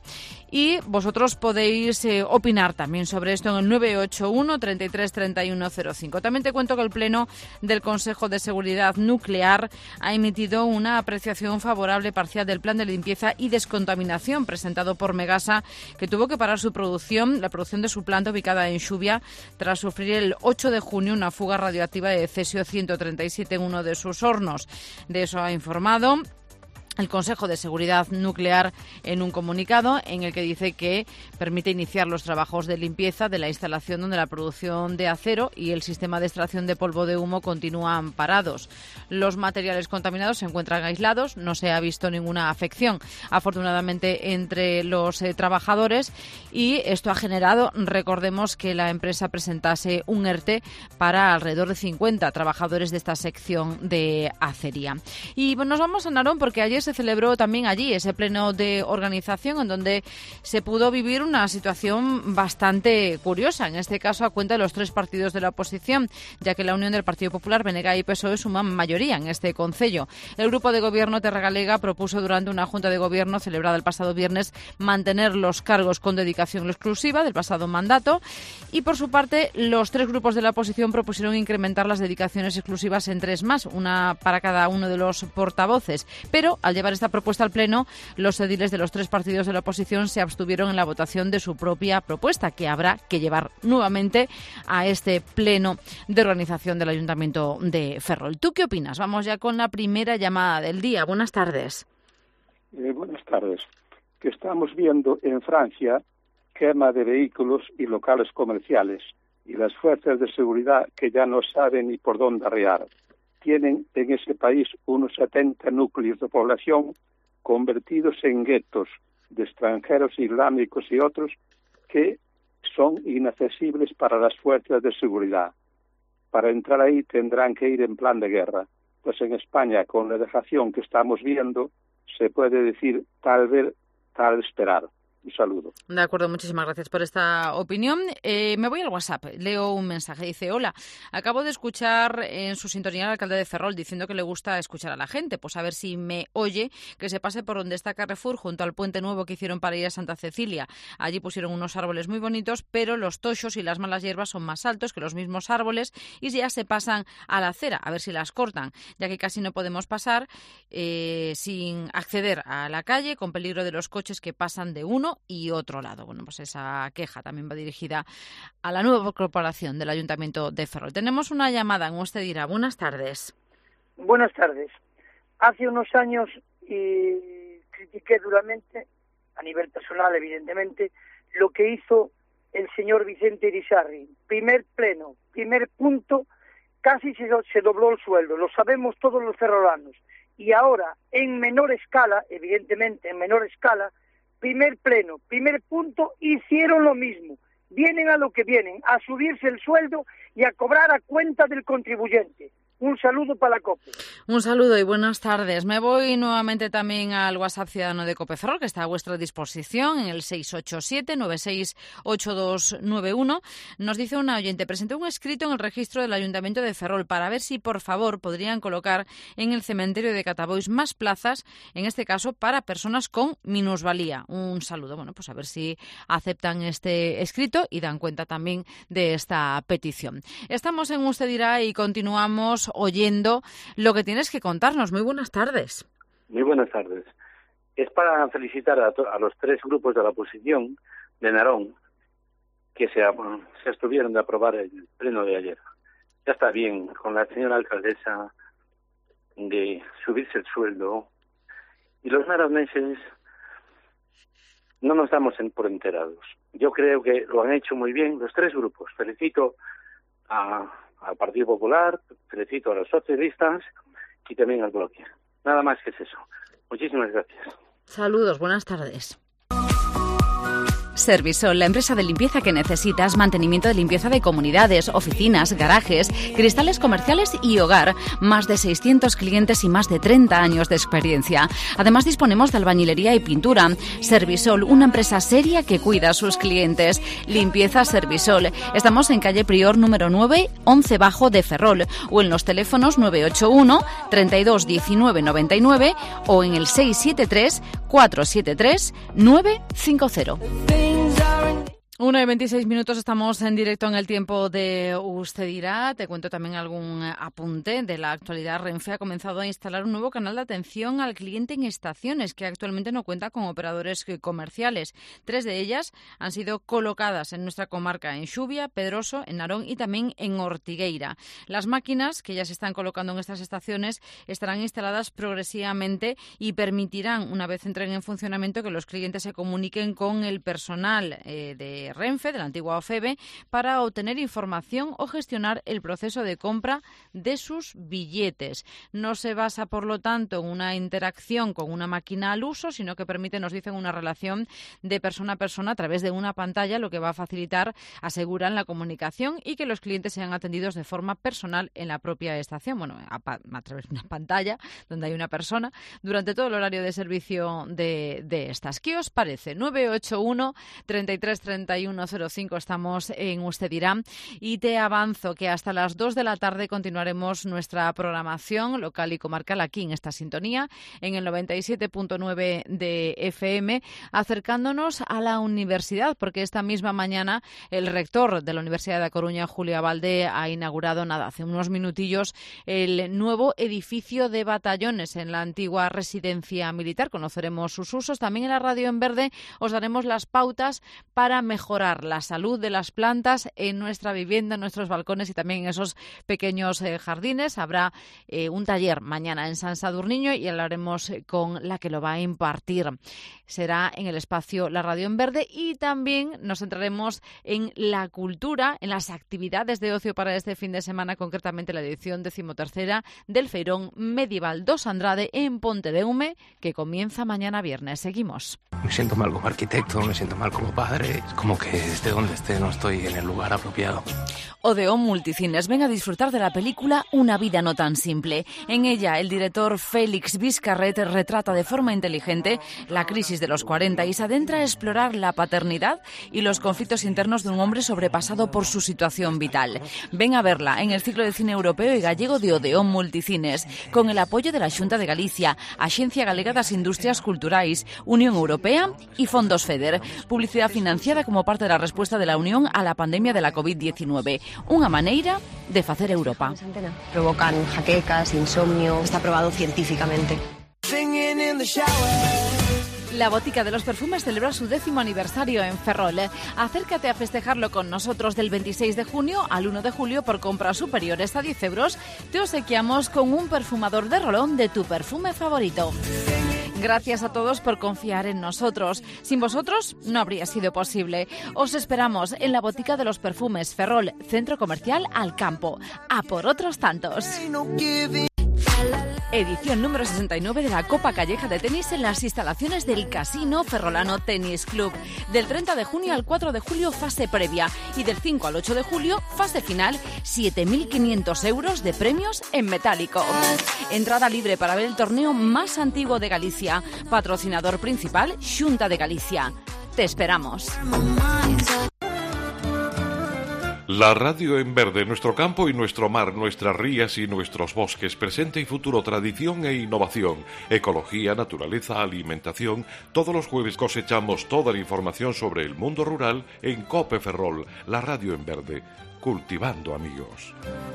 Y vosotros podéis opinar también sobre esto en el 981 33 3105. También te cuento que el Pleno del Consejo de Seguridad Nuclear ha emitido una apreciación favorable parcial del plan de limpieza y descontaminación presentado por Megasa, que tuvo que parar la producción de su planta ubicada en Xubia, tras sufrir el 8 de junio una fuga radioactiva de cesio 137 en uno de sus hornos. De eso ha informado el Consejo de Seguridad Nuclear en un comunicado en el que dice que permite iniciar los trabajos de limpieza de la instalación donde la producción de acero y el sistema de extracción de polvo de humo continúan parados. Los materiales contaminados se encuentran aislados, no se ha visto ninguna afección, afortunadamente, entre los trabajadores, y esto ha generado, recordemos, que la empresa presentase un ERTE para alrededor de 50 trabajadores de esta sección de acería. Y nos vamos a Narón, porque ayer se celebró también allí ese pleno de organización en donde se pudo vivir una situación bastante curiosa, en este caso a cuenta de los tres partidos de la oposición, ya que la unión del Partido Popular, BNG y PSOE suman mayoría en este concello. El grupo de gobierno Terra Galega propuso durante una junta de gobierno celebrada el pasado viernes mantener los cargos con dedicación exclusiva del pasado mandato, y por su parte los tres grupos de la oposición propusieron incrementar las dedicaciones exclusivas en 3 más, una para cada uno de los portavoces, pero al llevar esta propuesta al Pleno, los ediles de los tres partidos de la oposición se abstuvieron en la votación de su propia propuesta, que habrá que llevar nuevamente a este Pleno de organización del Ayuntamiento de Ferrol. ¿Tú qué opinas? Vamos ya con la primera llamada del día. Buenas tardes. Buenas tardes. Que estamos viendo en Francia quema de vehículos y locales comerciales, y las fuerzas de seguridad que ya no saben ni por dónde arrear. tienen en ese país unos 70 núcleos de población convertidos en guetos de extranjeros islámicos y otros que son inaccesibles para las fuerzas de seguridad. Para entrar ahí tendrán que ir en plan de guerra. Pues en España, con la dejación que estamos viendo, se puede decir tal vez, tal esperar. Un saludo. De acuerdo, muchísimas gracias por esta opinión. Me voy al WhatsApp, leo un mensaje. Dice: hola, acabo de escuchar en su sintonía al alcalde de Ferrol diciendo que le gusta escuchar a la gente. Pues a ver si me oye, que se pase por donde está Carrefour, junto al puente nuevo que hicieron para ir a Santa Cecilia. Allí pusieron unos árboles muy bonitos, pero los toxos y las malas hierbas son más altos que los mismos árboles y ya se pasan a la acera. A ver si las cortan, ya que casi no podemos pasar sin acceder a la calle, con peligro de los coches que pasan de uno y otro lado. Bueno, pues esa queja también va dirigida a la nueva corporación del Ayuntamiento de Ferrol. Tenemos una llamada en Usted Dirá. Buenas tardes. Buenas tardes. Hace unos años critiqué duramente, a nivel personal evidentemente, lo que hizo el señor Vicente Irisarri. Primer pleno, primer punto, casi se dobló el sueldo, lo sabemos todos los ferrolanos. Y ahora, en menor escala, evidentemente en menor escala, primer pleno, primer punto, hicieron lo mismo. Vienen a lo que vienen, a subirse el sueldo y a cobrar a cuenta del contribuyente. Un saludo para la COPE. Un saludo y buenas tardes. Me voy nuevamente también al WhatsApp Ciudadano de COPE Ferrol, que está a vuestra disposición en el 687-968291. Nos dice una oyente: presenté un escrito en el registro del Ayuntamiento de Ferrol para ver si, por favor, podrían colocar en el cementerio de Catabois más plazas, en este caso para personas con minusvalía. Un saludo. Bueno, pues a ver si aceptan este escrito y dan cuenta también de esta petición. Estamos en Usted Dirá y continuamos oyendo lo que tienes que contarnos. Muy buenas tardes. Muy buenas tardes. Es para felicitar a los tres grupos de la oposición de Narón que se abstuvieron de aprobar el pleno de ayer. Ya está bien con la señora alcaldesa de subirse el sueldo, y los naroneses no nos damos por enterados. Yo creo que lo han hecho muy bien los tres grupos. Felicito al Partido Popular, felicito a los socialistas y también al bloque. Nada más que es eso. Muchísimas gracias. Saludos, buenas tardes. Servisol, la empresa de limpieza que necesitas, mantenimiento de limpieza de comunidades, oficinas, garajes, cristales comerciales y hogar. Más de 600 clientes y más de 30 años de experiencia. Además, disponemos de albañilería y pintura. Servisol, una empresa seria que cuida a sus clientes. Limpieza Servisol. Estamos en calle Prior número 9, 11 Bajo de Ferrol, o en los teléfonos 981 32 19 99 o en el 673 473 950. 1:26, estamos en directo en el tiempo de Usted Dirá. Te cuento también algún apunte de la actualidad. Renfe ha comenzado a instalar un nuevo canal de atención al cliente en estaciones que actualmente no cuenta con operadores comerciales. 3 de ellas han sido colocadas en nuestra comarca, en Xubia, Pedroso, en Narón y también en Ortigueira. Las máquinas que ya se están colocando en estas estaciones estarán instaladas progresivamente y permitirán, una vez entren en funcionamiento, que los clientes se comuniquen con el personal de Renfe, de la antigua OFEBE, para obtener información o gestionar el proceso de compra de sus billetes. No se basa, por lo tanto, en una interacción con una máquina al uso, sino que permite, nos dicen, una relación de persona a persona a través de una pantalla, lo que va a facilitar, aseguran, la comunicación y que los clientes sean atendidos de forma personal en la propia estación, bueno, a través de una pantalla donde hay una persona durante todo el horario de servicio de estas. ¿Qué os parece? 981 33 31 05, estamos en Usted Dirá, y te avanzo que hasta las 2 de la tarde continuaremos nuestra programación local y comarcal aquí en esta sintonía, en el 97.9 de FM, acercándonos a la universidad, porque esta misma mañana el rector de la Universidad de A Coruña, Julio Abalde, ha inaugurado hace unos minutillos el nuevo edificio de batallones en la antigua residencia militar. Conoceremos sus usos. También en la Radio en Verde os daremos las pautas para mejorar mejorar la salud de las plantas en nuestra vivienda, en nuestros balcones y también en esos pequeños jardines. Habrá un taller mañana en San Sadurniño y hablaremos con la que lo va a impartir. Será en el espacio La Radio en Verde y también nos centraremos en la cultura, en las actividades de ocio para este fin de semana, concretamente la edición 13ª del Feirón Medieval dos Andrade en Pontedeume, que comienza mañana viernes. Seguimos. Me siento mal como arquitecto, me siento mal como padre. Es como que esté donde esté, no estoy en el lugar apropiado. Odeón Multicines, ven a disfrutar de la película Una vida no tan simple. En ella, el director Félix Vizcarret retrata de forma inteligente la crisis de los 40 y se adentra a explorar la paternidad y los conflictos internos de un hombre sobrepasado por su situación vital. Ven a verla en el ciclo de cine europeo y gallego de Odeón Multicines, con el apoyo de la Xunta de Galicia, Axencia Galega das Industrias Culturais, Unión Europea y Fondos FEDER. Publicidad financiada como parte de la respuesta de la Unión a la pandemia de la COVID-19. Unha maneira de facer Europa. Provocan jaquecas, insomnio, está probado científicamente. La Botica de los Perfumes celebra su 10º aniversario en Ferrol. Acércate a festejarlo con nosotros del 26 de junio al 1 de julio por compras superiores a 10 euros. Te obsequiamos con un perfumador de rolón de tu perfume favorito. Gracias a todos por confiar en nosotros. Sin vosotros no habría sido posible. Os esperamos en la Botica de los Perfumes Ferrol, Centro Comercial Alcampo. A por otros tantos. Edición número 69 de la Copa Calleja de Tenis en las instalaciones del Casino Ferrolano Tenis Club. Del 30 de junio al 4 de julio, fase previa. Y del 5 al 8 de julio, fase final, 7.500 euros de premios en metálico. Entrada libre para ver el torneo más antiguo de Galicia. Patrocinador principal, Xunta de Galicia. Te esperamos. La radio en verde, nuestro campo y nuestro mar, nuestras rías y nuestros bosques, presente y futuro, tradición e innovación, ecología, naturaleza, alimentación. Todos los jueves cosechamos toda la información sobre el mundo rural en COPE Ferrol, la radio en verde, cultivando amigos.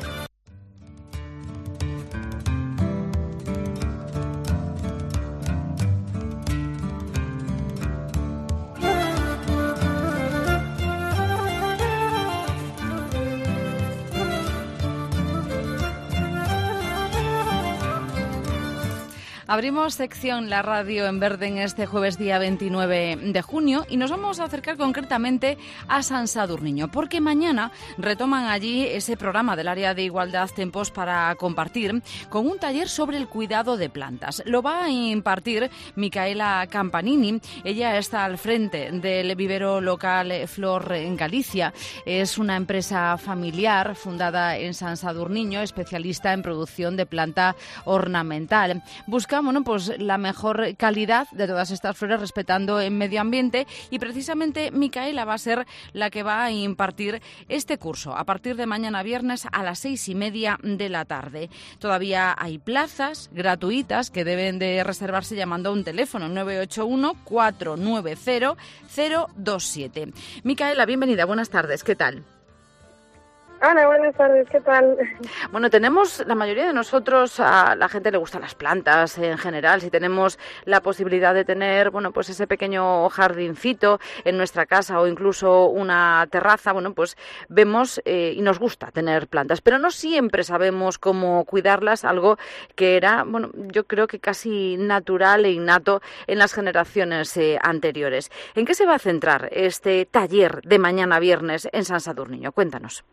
Abrimos sección La Radio en Verde en este jueves día 29 de junio y nos vamos a acercar concretamente a San Sadurniño, porque mañana retoman allí ese programa del área de igualdad Tempos para compartir con un taller sobre el cuidado de plantas. Lo va a impartir Micaela Campanini. Ella está al frente del vivero local Flor en Galicia. Es una empresa familiar fundada en San Sadurniño, especialista en producción de planta ornamental. Busca pues la mejor calidad de todas estas flores respetando el medio ambiente y precisamente Micaela va a ser la que va a impartir este curso a partir de mañana viernes a las 6:30 de la tarde. Todavía hay plazas gratuitas que deben de reservarse llamando a un teléfono 981 490 027. Micaela, bienvenida, buenas tardes, ¿qué tal? Hola, buenas tardes, ¿qué tal? Bueno, tenemos, la mayoría de nosotros, a la gente le gustan las plantas en general. Si tenemos la posibilidad de tener, bueno, pues ese pequeño jardincito en nuestra casa o incluso una terraza, bueno, pues vemos y nos gusta tener plantas, pero no siempre sabemos cómo cuidarlas, algo que era, bueno, yo creo que casi natural e innato en las generaciones anteriores. ¿En qué se va a centrar este taller de mañana viernes en San Sadurniño? Cuéntanos.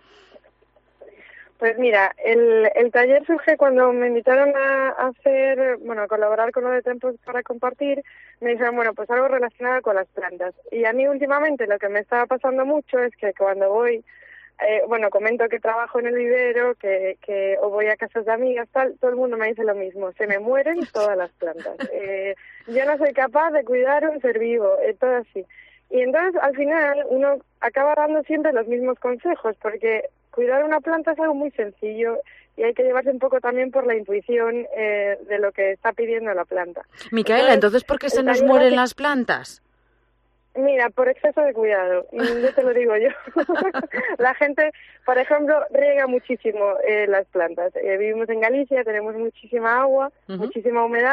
Pues mira, el taller surge cuando me invitaron a hacer, bueno, a colaborar con lo de Tempos para compartir. Me dijeron, bueno, pues algo relacionado con las plantas. Y a mí últimamente lo que me estaba pasando mucho es que cuando voy, comento que trabajo en el vivero, que o voy a casas de amigas, tal, todo el mundo me dice lo mismo, se me mueren todas las plantas. Yo no soy capaz de cuidar un ser vivo, todo así. Y entonces al final uno acaba dando siempre los mismos consejos, porque cuidar una planta es algo muy sencillo y hay que llevarse un poco también por la intuición de lo que está pidiendo la planta. Micaela, entonces ¿por qué se nos mueren las plantas? Mira, por exceso de cuidado, yo te lo digo yo. La gente, por ejemplo, riega muchísimo las plantas. Vivimos en Galicia, tenemos muchísima agua, muchísima humedad,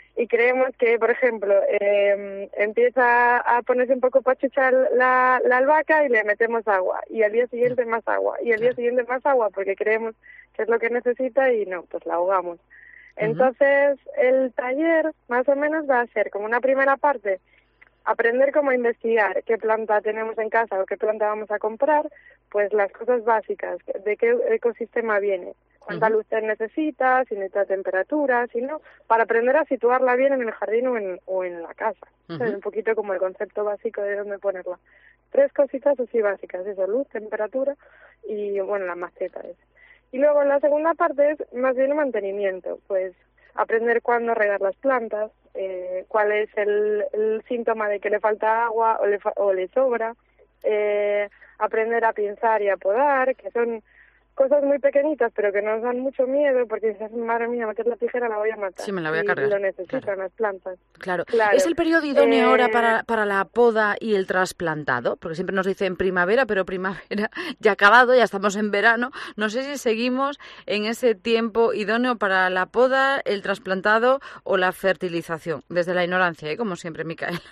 y creemos que, por ejemplo, empieza a ponerse un poco pachucha la albahaca y le metemos agua, y al día siguiente más agua, y al día siguiente más agua, porque creemos que es lo que necesita y no, pues la ahogamos. Entonces, el taller más o menos va a ser como una primera parte, aprender cómo investigar qué planta tenemos en casa o qué planta vamos a comprar, pues las cosas básicas, de qué ecosistema viene, cuánta luz necesita, si necesita temperatura, si no, para aprender a situarla bien en el jardín o en la casa. Es un poquito como el concepto básico de dónde ponerla. 3 cositas así básicas, eso, luz, temperatura y, bueno, la maceta es. Y luego la segunda parte es más bien el mantenimiento, pues aprender cuándo regar las plantas, cuál es el síntoma de que le falta agua o le sobra, aprender a pinzar y a podar, que son cosas muy pequeñitas pero que nos dan mucho miedo porque dices, madre mía, meter la tijera la voy a matar. Sí, me la voy a cargar. Y lo necesitan las plantas. Claro. ¿Es el periodo idóneo ahora para la poda y el trasplantado? Porque siempre nos dicen primavera, pero primavera ya ha acabado, ya estamos en verano. No sé si seguimos en ese tiempo idóneo para la poda, el trasplantado o la fertilización. Desde la ignorancia, como siempre, Micaela.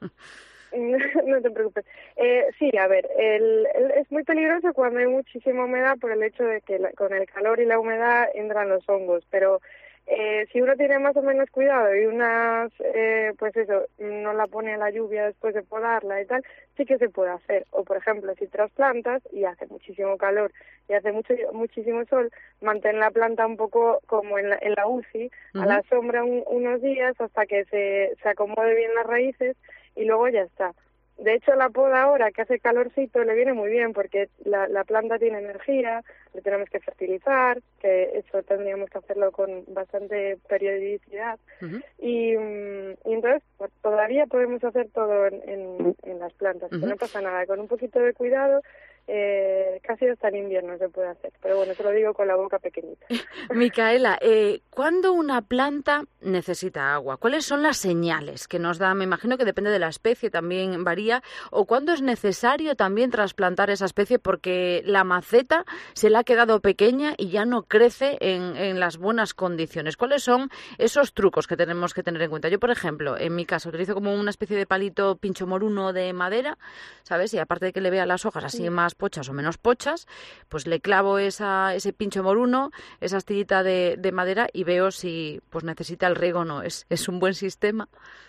No te preocupes. Sí, a ver, es muy peligroso cuando hay muchísima humedad por el hecho de que con el calor y la humedad entran los hongos, pero si uno tiene más o menos cuidado y pues eso, no la pone a la lluvia después de podarla y tal, sí que se puede hacer. O, por ejemplo, si trasplantas y hace muchísimo calor y hace muchísimo sol, mantén la planta un poco como en la UCI, a la sombra unos días hasta que se acomode bien las raíces y luego ya está. De hecho, la poda ahora, que hace calorcito, le viene muy bien porque la planta tiene energía, le tenemos que fertilizar, que eso tendríamos que hacerlo con bastante periodicidad. Y entonces, pues, todavía podemos hacer todo en las plantas, que no pasa nada. Con un poquito de cuidado, casi hasta en invierno se puede hacer. Pero bueno, te lo digo con la boca pequeñita. Micaela, ¿cuándo una planta necesita agua? ¿Cuáles son las señales que nos da? Me imagino que depende de la especie, también varía. ¿O cuándo es necesario también trasplantar esa especie porque la maceta se le ha quedado pequeña y ya no crece en las buenas condiciones? ¿Cuáles son esos trucos que tenemos que tener en cuenta? Yo, por ejemplo, en mi caso, utilizo como una especie de palito pincho moruno de madera, ¿sabes? Y aparte de que le vea las hojas así más pochas o menos pochas, pues le clavo ese pincho moruno, esa astillita de madera y veo si pues necesita el riego o no. ¿Es un buen sistema?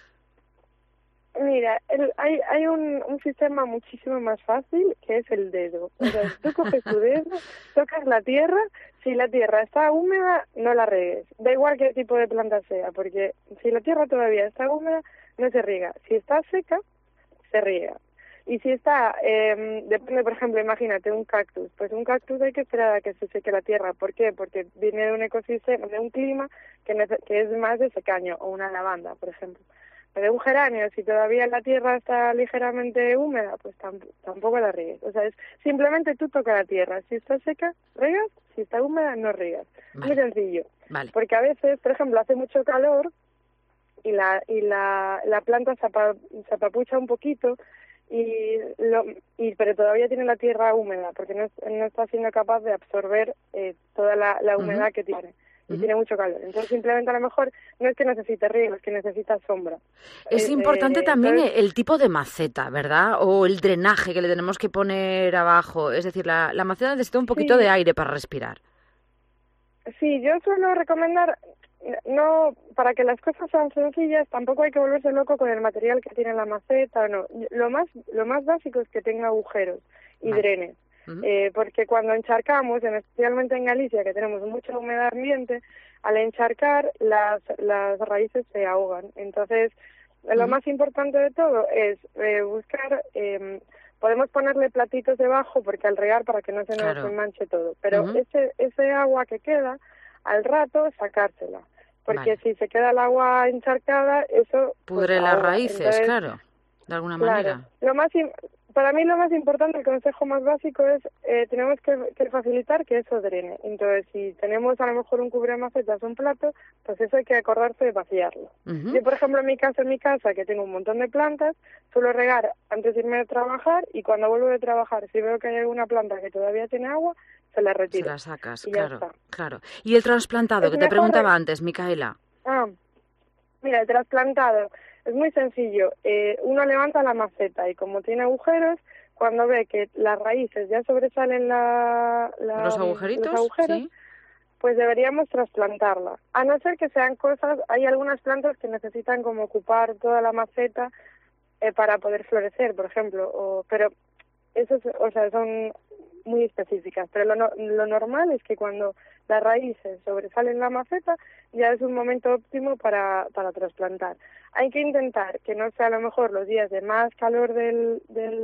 Mira, hay un sistema muchísimo más fácil que es el dedo. O sea, tú coges tu dedo, tocas la tierra, si la tierra está húmeda, no la regues. Da igual qué tipo de planta sea, porque si la tierra todavía está húmeda, no se riega. Si está seca, se riega. Y si está, depende, por ejemplo, imagínate un cactus. Pues un cactus hay que esperar a que se seque la tierra. ¿Por qué? Porque viene de un ecosistema, de un clima que es más de secaño, o una lavanda, por ejemplo. Pero un geranio, si todavía la tierra está ligeramente húmeda, pues tampoco la riegues. O sea, es simplemente tú tocas la tierra. Si está seca, regas. Si está húmeda, no regas. Vale. Muy sencillo. Vale. Porque a veces, por ejemplo, hace mucho calor y la planta se apapucha un poquito, pero todavía tiene la tierra húmeda porque no está siendo capaz de absorber toda la humedad que tiene y tiene mucho calor. Entonces simplemente a lo mejor no es que necesite riego, es que necesita sombra. Es importante también el tipo de maceta, ¿verdad? O el drenaje que le tenemos que poner abajo. Es decir, la maceta necesita un poquito de aire para respirar. Sí, yo suelo recomendar, no, para que las cosas sean sencillas, tampoco hay que volverse loco con el material que tiene la maceta, no. Lo más básico es que tenga agujeros y drene. Porque cuando encharcamos, especialmente en Galicia, que tenemos mucha humedad ambiente, al encharcar las raíces se ahogan. Entonces, lo más importante de todo es buscar, podemos ponerle platitos debajo porque al regar para que no se nos manche todo, pero ese agua que queda, al rato sacársela, porque si se queda el agua encharcada, eso pudre las raíces. Entonces, de alguna manera. Para mí lo más importante, el consejo más básico es tenemos que facilitar que eso drene. Entonces, si tenemos a lo mejor un cubremacetas o un plato, pues eso hay que acordarse de vaciarlo. Yo, por ejemplo, en mi casa, que tengo un montón de plantas, suelo regar antes de irme a trabajar y cuando vuelvo de trabajar, si veo que hay alguna planta que todavía tiene agua, se la retiro. Se la sacas, claro. ¿Y el trasplantado, que te preguntaba antes, Micaela? Mira, el trasplantado es muy sencillo. Uno levanta la maceta y como tiene agujeros, cuando ve que las raíces ya sobresalen los agujeros, ¿sí? Pues deberíamos trasplantarla. A no ser que sean cosas, hay algunas plantas que necesitan como ocupar toda la maceta para poder florecer, por ejemplo, pero eso, son muy específicas. Pero lo normal es que cuando las raíces sobresalen la maceta, ya es un momento óptimo para trasplantar. Hay que intentar que no sea a lo mejor los días de más calor del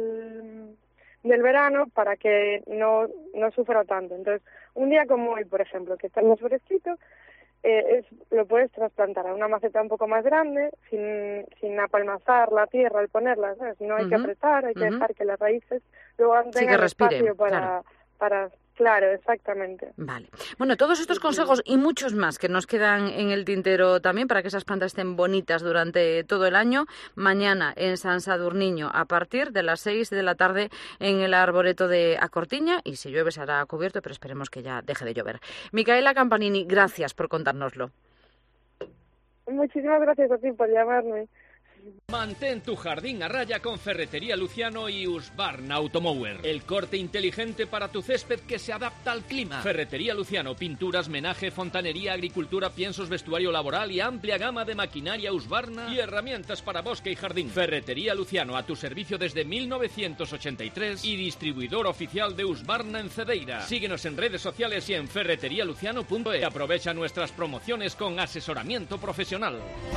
verano para que no sufra tanto. Entonces, un día como hoy, por ejemplo, que está más fresquito, lo puedes trasplantar a una maceta un poco más grande, sin apalmazar la tierra al ponerla, ¿sabes? No hay que apretar, hay que dejar que las raíces luego tengan espacio para... Claro, exactamente. Vale. Bueno, todos estos consejos y muchos más que nos quedan en el tintero también para que esas plantas estén bonitas durante todo el año. Mañana en San Sadurniño a partir de las 6 de la tarde en el arboreto de A Cortiña, y si llueve se hará cubierto, pero esperemos que ya deje de llover. Micaela Campanini, gracias por contárnoslo. Muchísimas gracias a ti por llamarme. Mantén tu jardín a raya con Ferretería Luciano y Husqvarna Automower. El corte inteligente para tu césped que se adapta al clima. Ferretería Luciano, pinturas, menaje, fontanería, agricultura, piensos, vestuario laboral y amplia gama de maquinaria Husqvarna y herramientas para bosque y jardín. Ferretería Luciano, a tu servicio desde 1983 y distribuidor oficial de Husqvarna en Cedeira. Síguenos en redes sociales y en ferreterialuciano.es. Aprovecha nuestras promociones con asesoramiento profesional.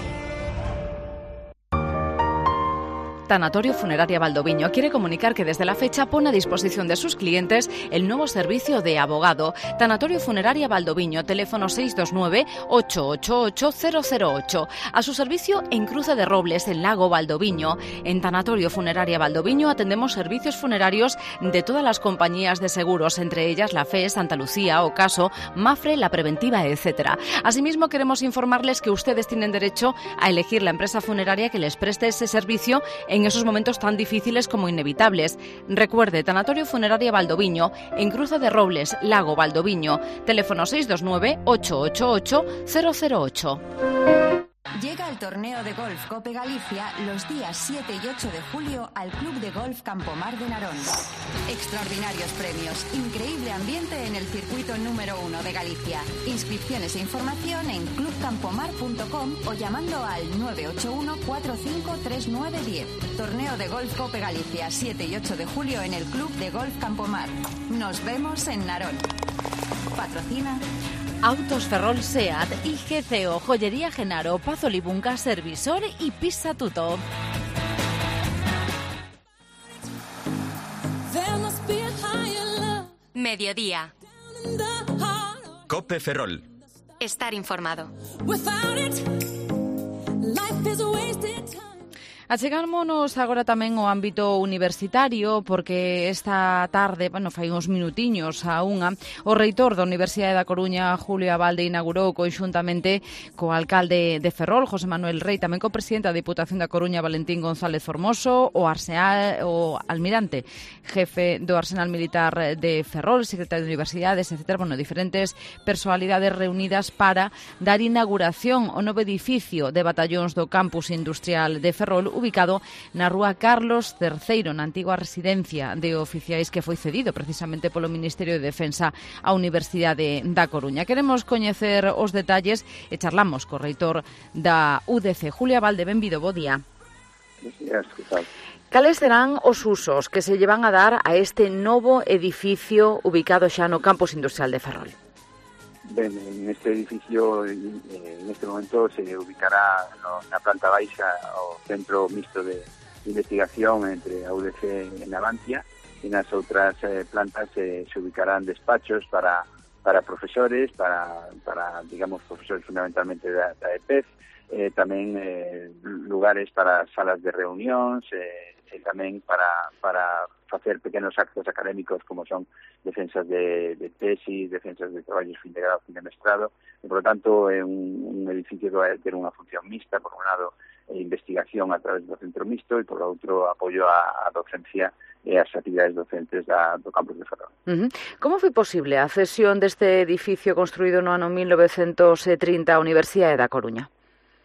Tanatorio Funeraria Valdoviño quiere comunicar que desde la fecha pone a disposición de sus clientes el nuevo servicio de abogado. Tanatorio Funeraria Valdoviño, teléfono 629-888-008. A su servicio en Cruce de Robles, en Lago Valdoviño. En Tanatorio Funeraria Valdoviño atendemos servicios funerarios de todas las compañías de seguros, entre ellas la FE, Santa Lucía, Ocaso, Mafre, La Preventiva, etc. Asimismo, queremos informarles que ustedes tienen derecho a elegir la empresa funeraria que les preste ese servicio en esos momentos tan difíciles como inevitables. Recuerde, Tanatorio Funeraria Valdoviño, en Cruce de Robles, Lago Valdoviño, teléfono 629-888-008. Llega el torneo de golf Cope Galicia los días 7 y 8 de julio al Club de Golf Campomar de Narón. Extraordinarios premios, increíble ambiente en el circuito número 1 de Galicia. Inscripciones e información en clubcampomar.com o llamando al 981 453910. Torneo de golf Cope Galicia 7 y 8 de julio en el Club de Golf Campomar. Nos vemos en Narón. Patrocina Autos Ferrol Seat y GCO, Joyería Genaro, Pazo Libunca, Servisor y Pizza Tuto. Mediodía. Cope Ferrol. Estar informado. Achegámonos agora tamén ao ámbito universitario porque esta tarde, fai uns minutiños a unha, o reitor da Universidade da Coruña, Julio Abalde, inaugurou conxuntamente co alcalde de Ferrol, José Manuel Rei, tamén co presidente da Diputación da Coruña, Valentín González Formoso, o almirante, jefe do Arsenal Militar de Ferrol, secretario de Universidades, etc. Diferentes personalidades reunidas para dar inauguración ao novo edificio de batallóns do campus industrial de Ferrol, ubicado na rúa Carlos III, na antigua residencia de oficiais que foi cedido precisamente polo Ministerio de Defensa á Universidade da Coruña. Queremos coñecer os detalles e charlamos co reitor da UDC, Julio Abalde. Benvido, bo día. Días, que tal? Cales serán os usos que se llevan a dar a este novo edificio ubicado xa no campus industrial de Ferrol? Ben, en este edificio, en este momento, se ubicará na planta baixa o centro mixto de investigación entre a UDC e Navantia, e nas outras plantas se ubicarán despachos para profesores, para digamos, profesores fundamentalmente da EPEF, tamén lugares para salas de reunións, e tamén para facer pequenos actos académicos como son defensas de tesis, defensas de traballos fin de grado, fin de mestrado, e, por lo tanto, é un edificio que vai ter unha función mixta, por un lado, investigación a través do centro mixto e, por outro, apoio á docencia e as actividades docentes do campus de Ferrol. Como foi posible a cesión deste edificio construído no ano 1930 á Universidade da Coruña?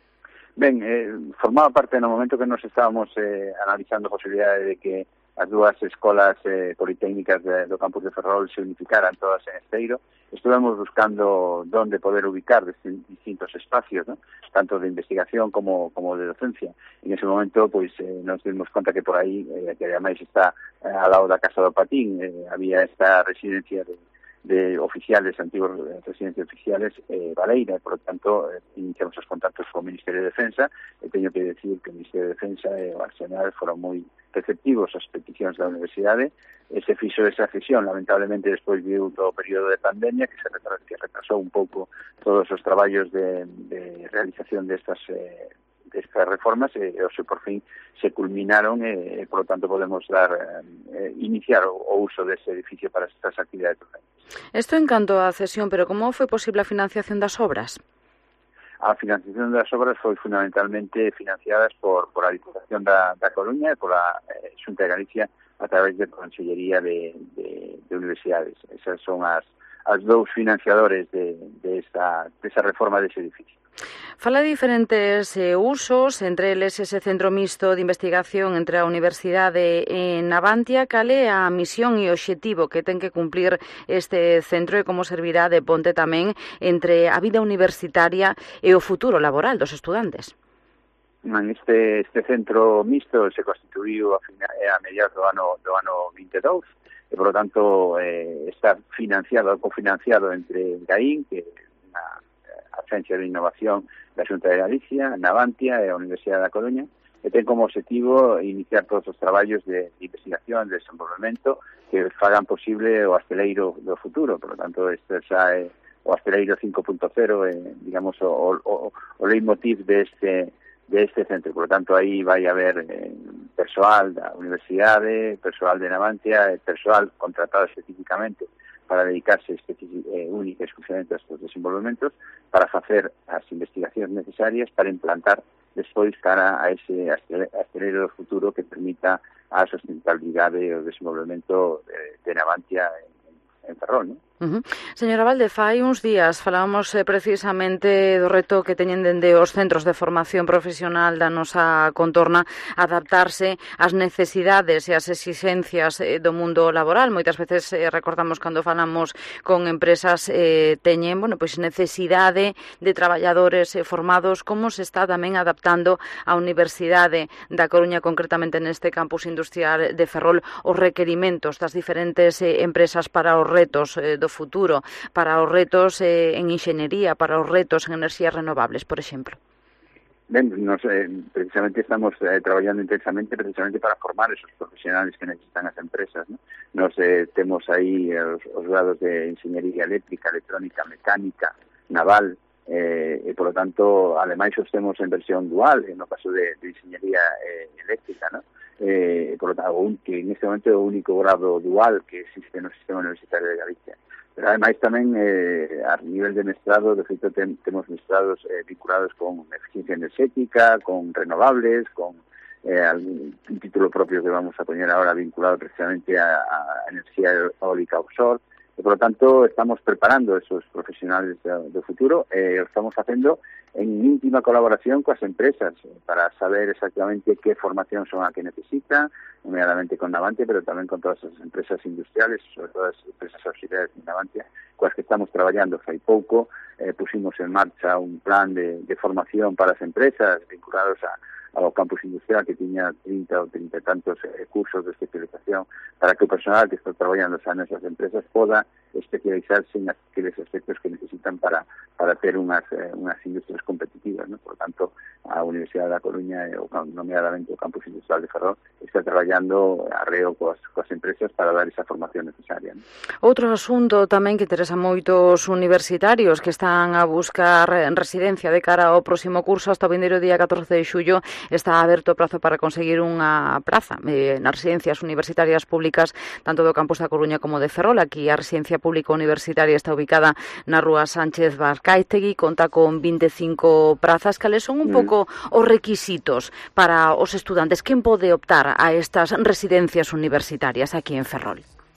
Formaba parte no momento que nos estábamos analizando a posibilidade de que as dúas escolas politécnicas do campus de Ferrol se unificaran todas en Esteiro. Estuvemos buscando dónde poder ubicar distintos espacios, ¿no? Tanto de investigación como de docencia. En ese momento, pues, nos dimos conta que por aí, que ademais está ao lado da Casa do Patín, había esta residencia de oficiales, antiguos residentes oficiales, Valeira, por lo tanto, iniciamos os contactos co Ministerio de Defensa, e teño que decir que o Ministerio de Defensa e o Arsenal foron moi receptivos ás peticións da universidade, e se fixo esa cesión, lamentablemente despois de un período de pandemia que retrasou un pouco todos os traballos de realización destas reformas, e por fin se culminaron, e por lo tanto podemos iniciar o uso dese edificio para estas actividades. Esto en canto á cesión, pero como foi posible a financiación das obras? A financiación das obras foi fundamentalmente financiadas por a Diputación da Coruña e pola Xunta de Galicia a través da Consellería de Universidades. Esas son as dous financiadores desa reforma dese edificio. Fala de diferentes usos, entre eles ese centro mixto de investigación entre a Universidade e Navantia. Cal é a misión e o obxectivo que ten que cumplir este centro e como servirá de ponte tamén entre a vida universitaria e o futuro laboral dos estudantes? Este centro mixto se constituiu a mediados do ano 22 e, por lo tanto, está cofinanciado entre GAIN, que é unha Agencia de Innovación da Xunta de Galicia, Navantia e a Universidade da Coruña, e ten como objetivo iniciar todos os traballos de investigación, de desenvolvemento que fagan posible o asteleiro do futuro. Por lo tanto, este xa é o asteleiro 5.0, digamos, o leitmotiv de este centro. Por lo tanto, aí vai haber persoal da Universidade, persoal de Navantia, persoal contratado especificamente para dedicarse única e exclusivamente a estes desenvolvementos, para facer as investigacións necesarias para implantar despois cara a ese asteleiro do futuro que permita a sustentabilidade e o desenvolvemento de Navantia en Ferrol, non? Señora Valde, fai uns días falábamos precisamente do reto que teñen dende os centros de formación profesional da nosa contorna adaptarse ás necesidades e ás exixencias do mundo laboral. Moitas veces recordamos cando falamos con empresas teñen, necesidade de traballadores formados. Como se está tamén adaptando a Universidade da Coruña, concretamente neste campus industrial de Ferrol, os requerimentos das diferentes empresas para os retos do futuro, para os retos en enxeñería, para os retos en enerxías renovables, por exemplo? Precisamente estamos traballando intensamente precisamente para formar esos profesionales que necesitan as empresas, ¿no? Nos temos aí os grados de enxeñería eléctrica, electrónica, mecánica, naval, e por lo tanto, ademais os temos en versión dual, no caso de enxeñería eléctrica, ¿no? Por lo tanto, que en este momento é o único grado dual que existe no sistema universitario de Galicia. Pero ademais tamén a nivel de mestrado, de feito temos mestrados vinculados con eficiencia enerxética, con renovables, con un título propio que vamos a poñer ahora vinculado precisamente a enerxía eólica offshore. E, por lo tanto, estamos preparando esos profesionales do futuro e o estamos facendo en íntima colaboración coas empresas para saber exactamente que formación son a que necesitan, nomeadamente con Navantia, pero tamén con todas as empresas industriales, sobre todo as empresas auxiliares de Navantia, coas que estamos traballando fai pouco. Pusimos en marcha un plan de formación para as empresas vinculados ao campus industrial, que tiña 30 ou 30 e tantos cursos de especialización para que o personal que está traballando nesas empresas poda especializarse en aqueles aspectos que necesitan para ter unhas industrias competitivas, ¿no? Por lo tanto, a Universidade da Coruña, nomeadamente o campus industrial de Ferrol, está traballando arreo coas empresas para dar esa formación necesaria, ¿no? Outro asunto tamén que interesa moito os universitarios que están a buscar residencia de cara ao próximo curso, hasta o vindeiro día 14 de xullo está aberto o prazo para conseguir unha praza nas residencias universitarias públicas tanto do campus da Coruña como de Ferrol. Aquí a residencia pública universitaria está ubicada na rúa Sánchez Barcaitegui, conta con 25 prazas. Cales son un pouco os requisitos para os estudantes? Quen pode optar a estas residencias universitarias aquí en Ferrol?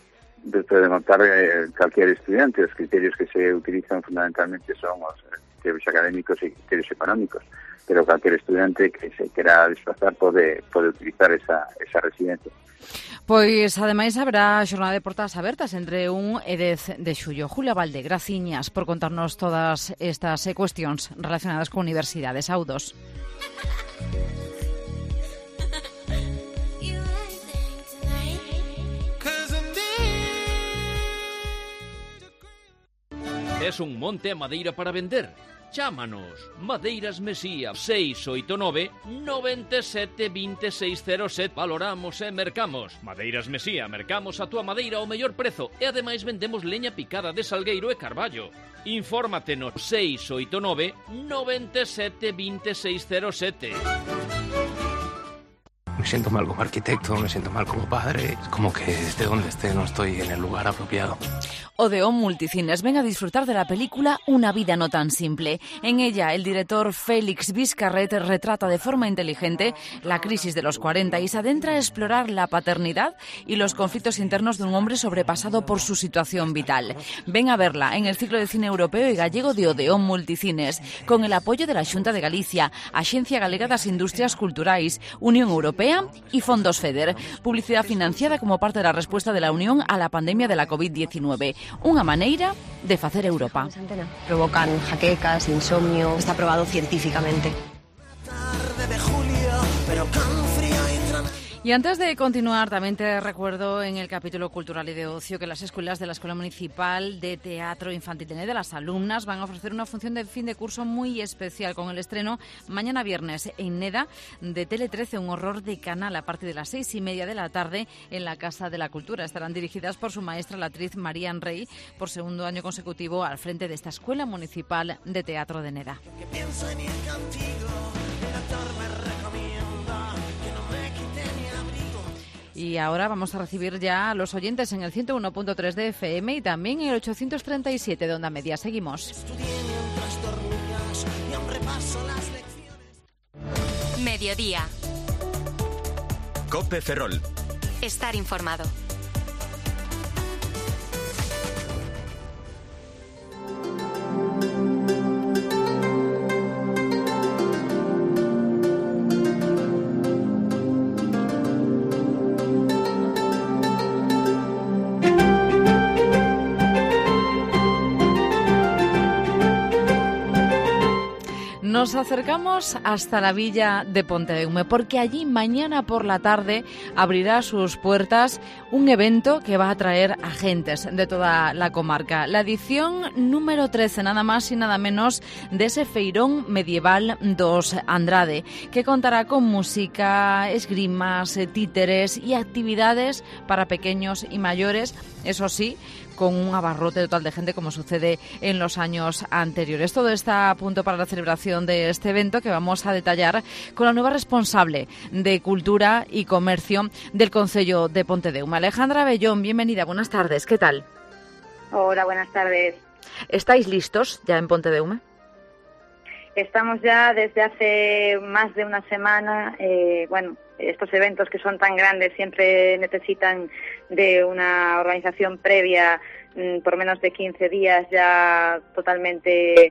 puede notar cualquier estudiante. Los criterios que se utilizan fundamentalmente son los criterios académicos y criterios económicos, pero cualquier estudiante que se quiera desplazar puede utilizar esa residencia. Pois, ademais, haberá xornada de portas abertas entre 1 e 10 de xullo. Julia Valde, graciñas por contarnos todas estas cuestións relacionadas con universidades. Audos. Es un monte a madeira para vender? Chámanos. Madeiras Mesía 689 97 2607. Valoramos e mercamos. Madeiras Mesía, mercamos a túa madeira ao mellor prezo e ademais vendemos leña picada de salgueiro e carballo. Infórmate no 689 97 2607. Me siento mal como arquitecto, me siento mal como padre. Es como que esté donde esté no estoy en el lugar apropiado. Odeón Multicines, ven a disfrutar de la película Una vida no tan simple. En ella, el director Félix Vizcarret retrata de forma inteligente la crisis de los 40 y se adentra a explorar la paternidad y los conflictos internos de un hombre sobrepasado por su situación vital. Ven a verla en el ciclo de cine europeo y gallego de Odeón Multicines, con el apoyo de la Xunta de Galicia, Axencia Galega das Industrias Culturais, Unión Europea y Fondos FEDER. Publicidad financiada como parte de la respuesta de la Unión a la pandemia de la COVID-19. Unha maneira de facer Europa. Provocan jaquecas, insomnio, está probado científicamente. Y antes de continuar, también te recuerdo en el capítulo cultural y de ocio que las escuelas de la Escuela Municipal de Teatro Infantil de Neda, las alumnas, van a ofrecer una función de fin de curso muy especial con el estreno mañana viernes en Neda de Tele13, un horror de canal a partir de las 6:30 de la tarde en la Casa de la Cultura. Estarán dirigidas por su maestra, la actriz Marían Rey, por segundo año consecutivo al frente de esta Escuela Municipal de Teatro de Neda. Y ahora vamos a recibir ya a los oyentes en el 101.3 de FM y también en el 837 de Onda Media. Seguimos. Mediodía. COPE Ferrol. Estar informado. Nos acercamos hasta la villa de Pontedeume porque allí mañana por la tarde abrirá sus puertas un evento que va a atraer a gentes de toda la comarca. La edición número 13, nada más y nada menos, de ese feirón medieval dos Andrade, que contará con música, esgrimas, títeres y actividades para pequeños y mayores, eso sí, con un abarrote total de gente como sucede en los años anteriores. Todo está a punto para la celebración de este evento que vamos a detallar con la nueva responsable de Cultura y Comercio del Concello de Pontedeume, Alejandra Bellón. Bienvenida, buenas tardes, ¿qué tal? Hola, buenas tardes. ¿Estáis listos ya en Pontedeume? Estamos ya desde hace más de una semana. Estos eventos que son tan grandes siempre necesitan de una organización previa, por menos de 15 días ya totalmente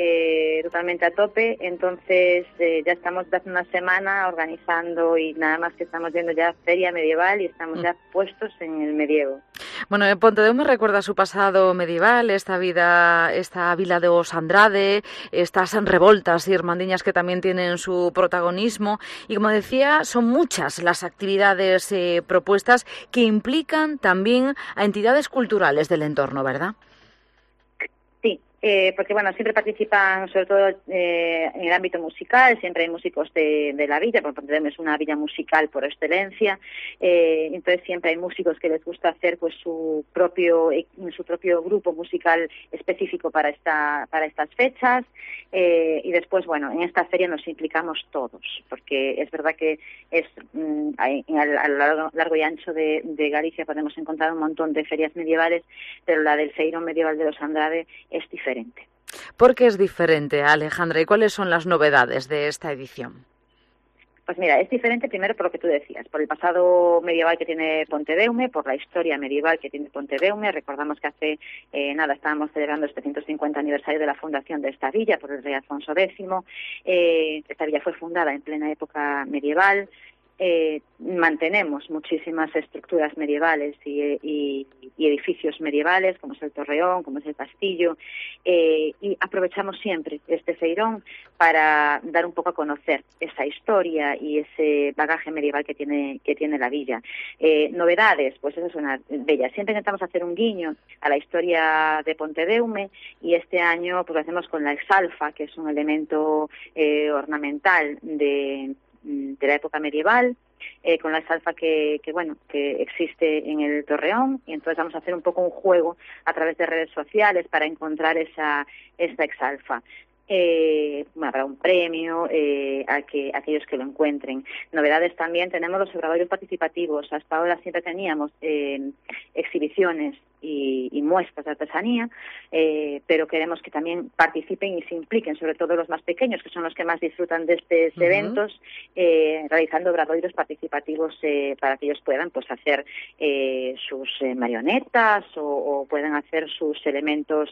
a tope. Entonces ya estamos desde hace una semana organizando y nada más que estamos viendo ya feria medieval y estamos ya puestos en el medievo. Bueno, Pontedeume recuerda su pasado medieval, esta vila de os Andrade, estas revoltas y hermandiñas que también tienen su protagonismo. Y como decía, son muchas las actividades propuestas que implican también a entidades culturales del entorno, ¿verdad? Sí. Porque siempre participan, sobre todo en el ámbito musical, siempre hay músicos de la villa, porque Pontedeume es una villa musical por excelencia, entonces siempre hay músicos que les gusta hacer pues su propio grupo musical específico para estas fechas, y después en esta feria nos implicamos todos, porque es verdad que es a lo largo y ancho de Galicia podemos encontrar un montón de ferias medievales, pero la del feirón medieval de los Andrade es diferente. ¿Por qué es diferente, Alejandra? ¿Y cuáles son las novedades de esta edición? Pues mira, es diferente primero por lo que tú decías, por el pasado medieval que tiene Pontedeume, por la historia medieval que tiene Pontedeume. Recordamos que hace estábamos celebrando este 150 aniversario de la fundación de esta villa por el rey Alfonso X. Esta villa fue fundada en plena época medieval. Mantenemos muchísimas estructuras medievales y edificios medievales, como es el Torreón, como es el Castillo, y aprovechamos siempre este feirón para dar un poco a conocer esa historia y ese bagaje medieval que tiene la villa. Novedades, pues esas son bellas. Siempre intentamos hacer un guiño a la historia de Pontedeume, y este año pues lo hacemos con la exalfa, que es un elemento ornamental de la época medieval, con la exalfa que existe en el Torreón, y entonces vamos a hacer un poco un juego a través de redes sociales para encontrar esta exalfa. Habrá un premio a aquellos que lo encuentren. Novedades también, tenemos los obradoiros participativos. Hasta ahora siempre teníamos exhibiciones y muestras de artesanía, pero queremos que también participen y se impliquen, sobre todo los más pequeños, que son los que más disfrutan de estos eventos, realizando obradoiros participativos para que ellos puedan pues hacer sus marionetas o puedan hacer sus elementos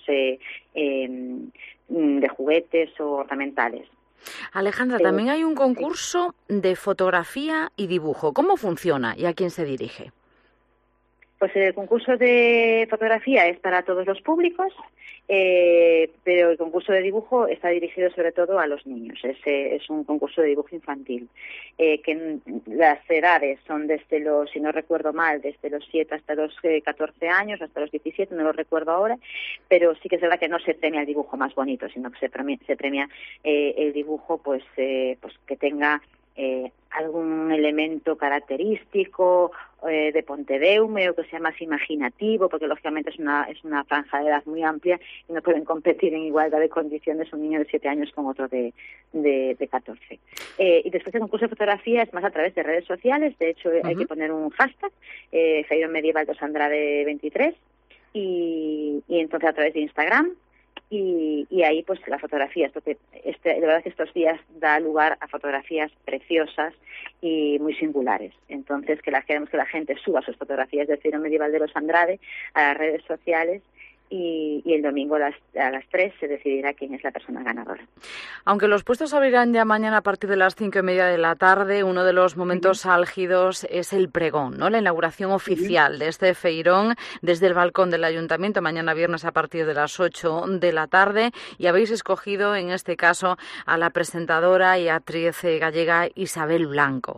de juguetes o ornamentales. Alejandra, también hay un concurso de fotografía y dibujo. ¿Cómo funciona y a quién se dirige? Pues el concurso de fotografía es para todos los públicos, pero el concurso de dibujo está dirigido sobre todo a los niños. Es un concurso de dibujo infantil, que las edades son desde los, si no recuerdo mal, desde los 7 hasta los 14 años, hasta los 17, no lo recuerdo ahora, pero sí que es verdad que no se premia el dibujo más bonito, sino que se premia el dibujo pues que tenga algún elemento característico de Pontedeume, o que sea más imaginativo, porque lógicamente es una franja de edad muy amplia y no pueden competir en igualdad de condiciones un niño de 7 años con otro de 14. Y después el concurso de fotografía es más a través de redes sociales. De hecho, hay que poner un hashtag, Feirón Medieval dos Andrade 23, y entonces a través de Instagram. Y ahí pues las fotografías, porque de verdad que estos días da lugar a fotografías preciosas y muy singulares. Entonces queremos que la gente suba sus fotografías del Feirón Medieval de los Andrade a las redes sociales, y el domingo a las 3 se decidirá quién es la persona ganadora. Aunque los puestos abrirán ya mañana a partir de las 5:30 de la tarde, uno de los momentos álgidos es el pregón, ¿no? La inauguración oficial de este feirón desde el balcón del Ayuntamiento, mañana viernes a partir de las 8 de la tarde, y habéis escogido en este caso a la presentadora y actriz gallega Isabel Blanco.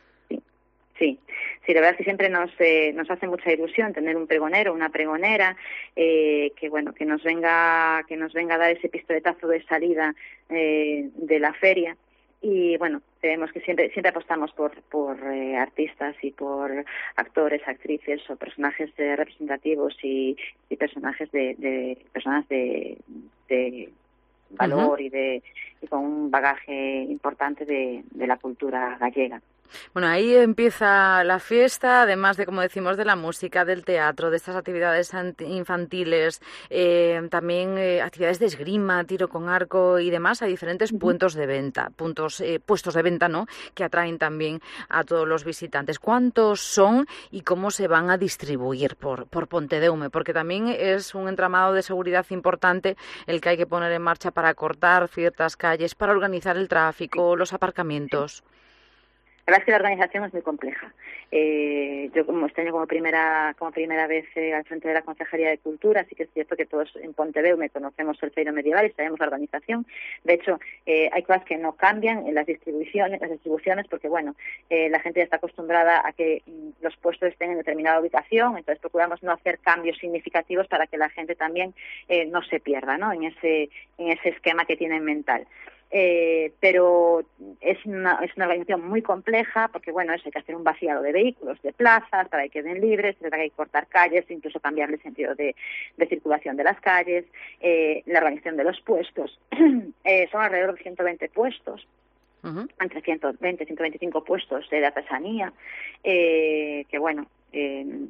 Sí, la verdad es que siempre nos hace mucha ilusión tener un pregonero, una pregonera, que nos venga a dar ese pistoletazo de salida de la feria. Y bueno, creemos que siempre apostamos por artistas y por actores, actrices o personajes representativos y personajes de personas de valor y con un bagaje importante de la cultura gallega. Bueno, ahí empieza la fiesta, además de, como decimos, de la música, del teatro, de estas actividades infantiles, también actividades de esgrima, tiro con arco y demás. Hay diferentes puestos de venta, ¿no?, que atraen también a todos los visitantes. ¿Cuántos son y cómo se van a distribuir por Pontedeume? Porque también es un entramado de seguridad importante el que hay que poner en marcha para cortar ciertas calles, para organizar el tráfico, los aparcamientos. La verdad es que la organización es muy compleja. Yo como este año como primera vez al frente de la Concejalía de Cultura, sí que es cierto que todos en Pontedeume conocemos el Feirón Medieval y sabemos la organización. De hecho, hay cosas que no cambian en las distribuciones, porque la gente ya está acostumbrada a que los puestos estén en determinada ubicación, entonces procuramos no hacer cambios significativos para que la gente también no se pierda, ¿no?, en ese esquema que tienen mental. Pero es una organización muy compleja, porque hay que hacer un vaciado de vehículos, de plazas, para que queden libres, hay que cortar calles, incluso cambiar el sentido de circulación de las calles, la organización de los puestos. Son alrededor de 120 puestos, entre 120 y 125 puestos de artesanía,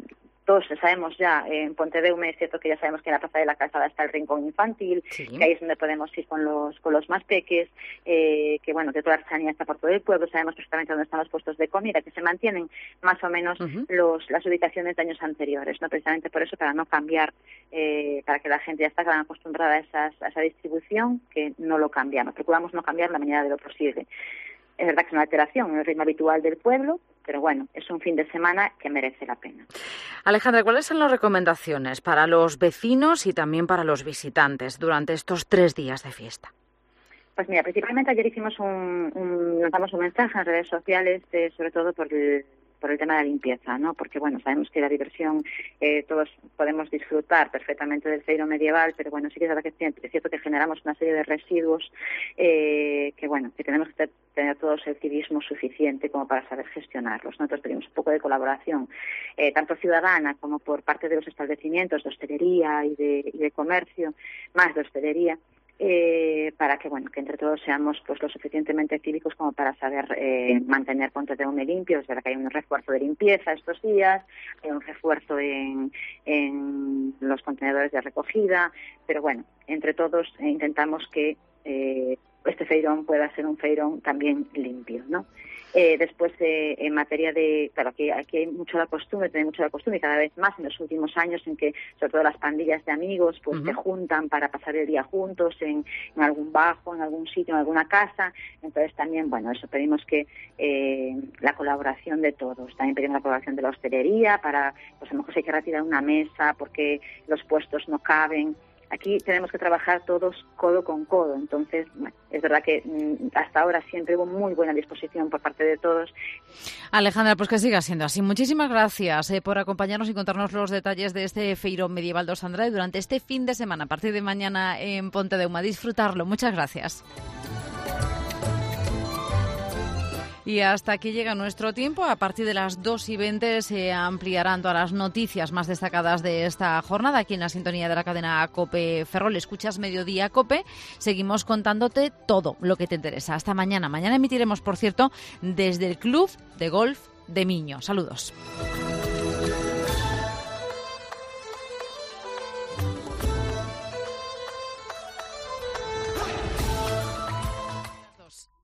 todos sabemos ya, en Pontedeume es cierto que ya sabemos que en la Plaza de la Calzada está el rincón infantil, que ahí es donde podemos ir con los más peques, que bueno, que toda la artesanía está por todo el pueblo, sabemos perfectamente dónde están los puestos de comida, que se mantienen más o menos las ubicaciones de años anteriores, ¿no? Precisamente por eso, para no cambiar, para que la gente ya está tan acostumbrada a esa distribución, que no lo cambiamos, procuramos no cambiar la medida de lo posible. Es verdad que es una alteración en el ritmo habitual del pueblo, pero bueno, es un fin de semana que merece la pena. Alejandra, ¿cuáles son las recomendaciones para los vecinos y también para los visitantes durante estos 3 días de fiesta? Pues mira, principalmente ayer lanzamos un mensaje en redes sociales, sobre todo por el tema de la limpieza, ¿no? Porque, bueno, sabemos que la diversión, todos podemos disfrutar perfectamente del feiro medieval, pero, bueno, sí que es verdad que es cierto que generamos una serie de residuos que, bueno, que tenemos que tener todos el civismo suficiente como para saber gestionarlos. Nosotros pedimos un poco de colaboración, tanto ciudadana como por parte de los establecimientos de hostelería y de comercio, más de hostelería, para que, bueno, que entre todos seamos pues lo suficientemente cívicos como para saber mantener Pontedeume limpio. Es verdad que hay un refuerzo de limpieza estos días, hay un refuerzo en los contenedores de recogida, pero bueno, entre todos intentamos que este feirón pueda ser un feirón también limpio, ¿no? Después, en materia de... Claro, aquí hay mucho la costumbre, y cada vez más en los últimos años, en que, sobre todo las pandillas de amigos, pues se juntan para pasar el día juntos en algún bajo, en algún sitio, en alguna casa. Entonces también, bueno, eso pedimos que la colaboración de todos. También pedimos la colaboración de la hostelería para, pues a lo mejor si hay que retirar una mesa porque los puestos no caben. Aquí tenemos que trabajar todos codo con codo, entonces, bueno, es verdad que hasta ahora siempre hubo muy buena disposición por parte de todos. Alejandra, pues que siga siendo así. Muchísimas gracias por acompañarnos y contarnos los detalles de este feirón medieval dos Andrade durante este fin de semana, a partir de mañana en Pontedeume. Disfrutarlo. Muchas gracias. Y hasta aquí llega nuestro tiempo. A partir de las 2:20 se ampliarán todas las noticias más destacadas de esta jornada aquí en la sintonía de la cadena COPE Ferrol. Escuchas Mediodía COPE. Seguimos contándote todo lo que te interesa. Hasta mañana. Mañana emitiremos, por cierto, desde el Club de Golf de Miño. Saludos.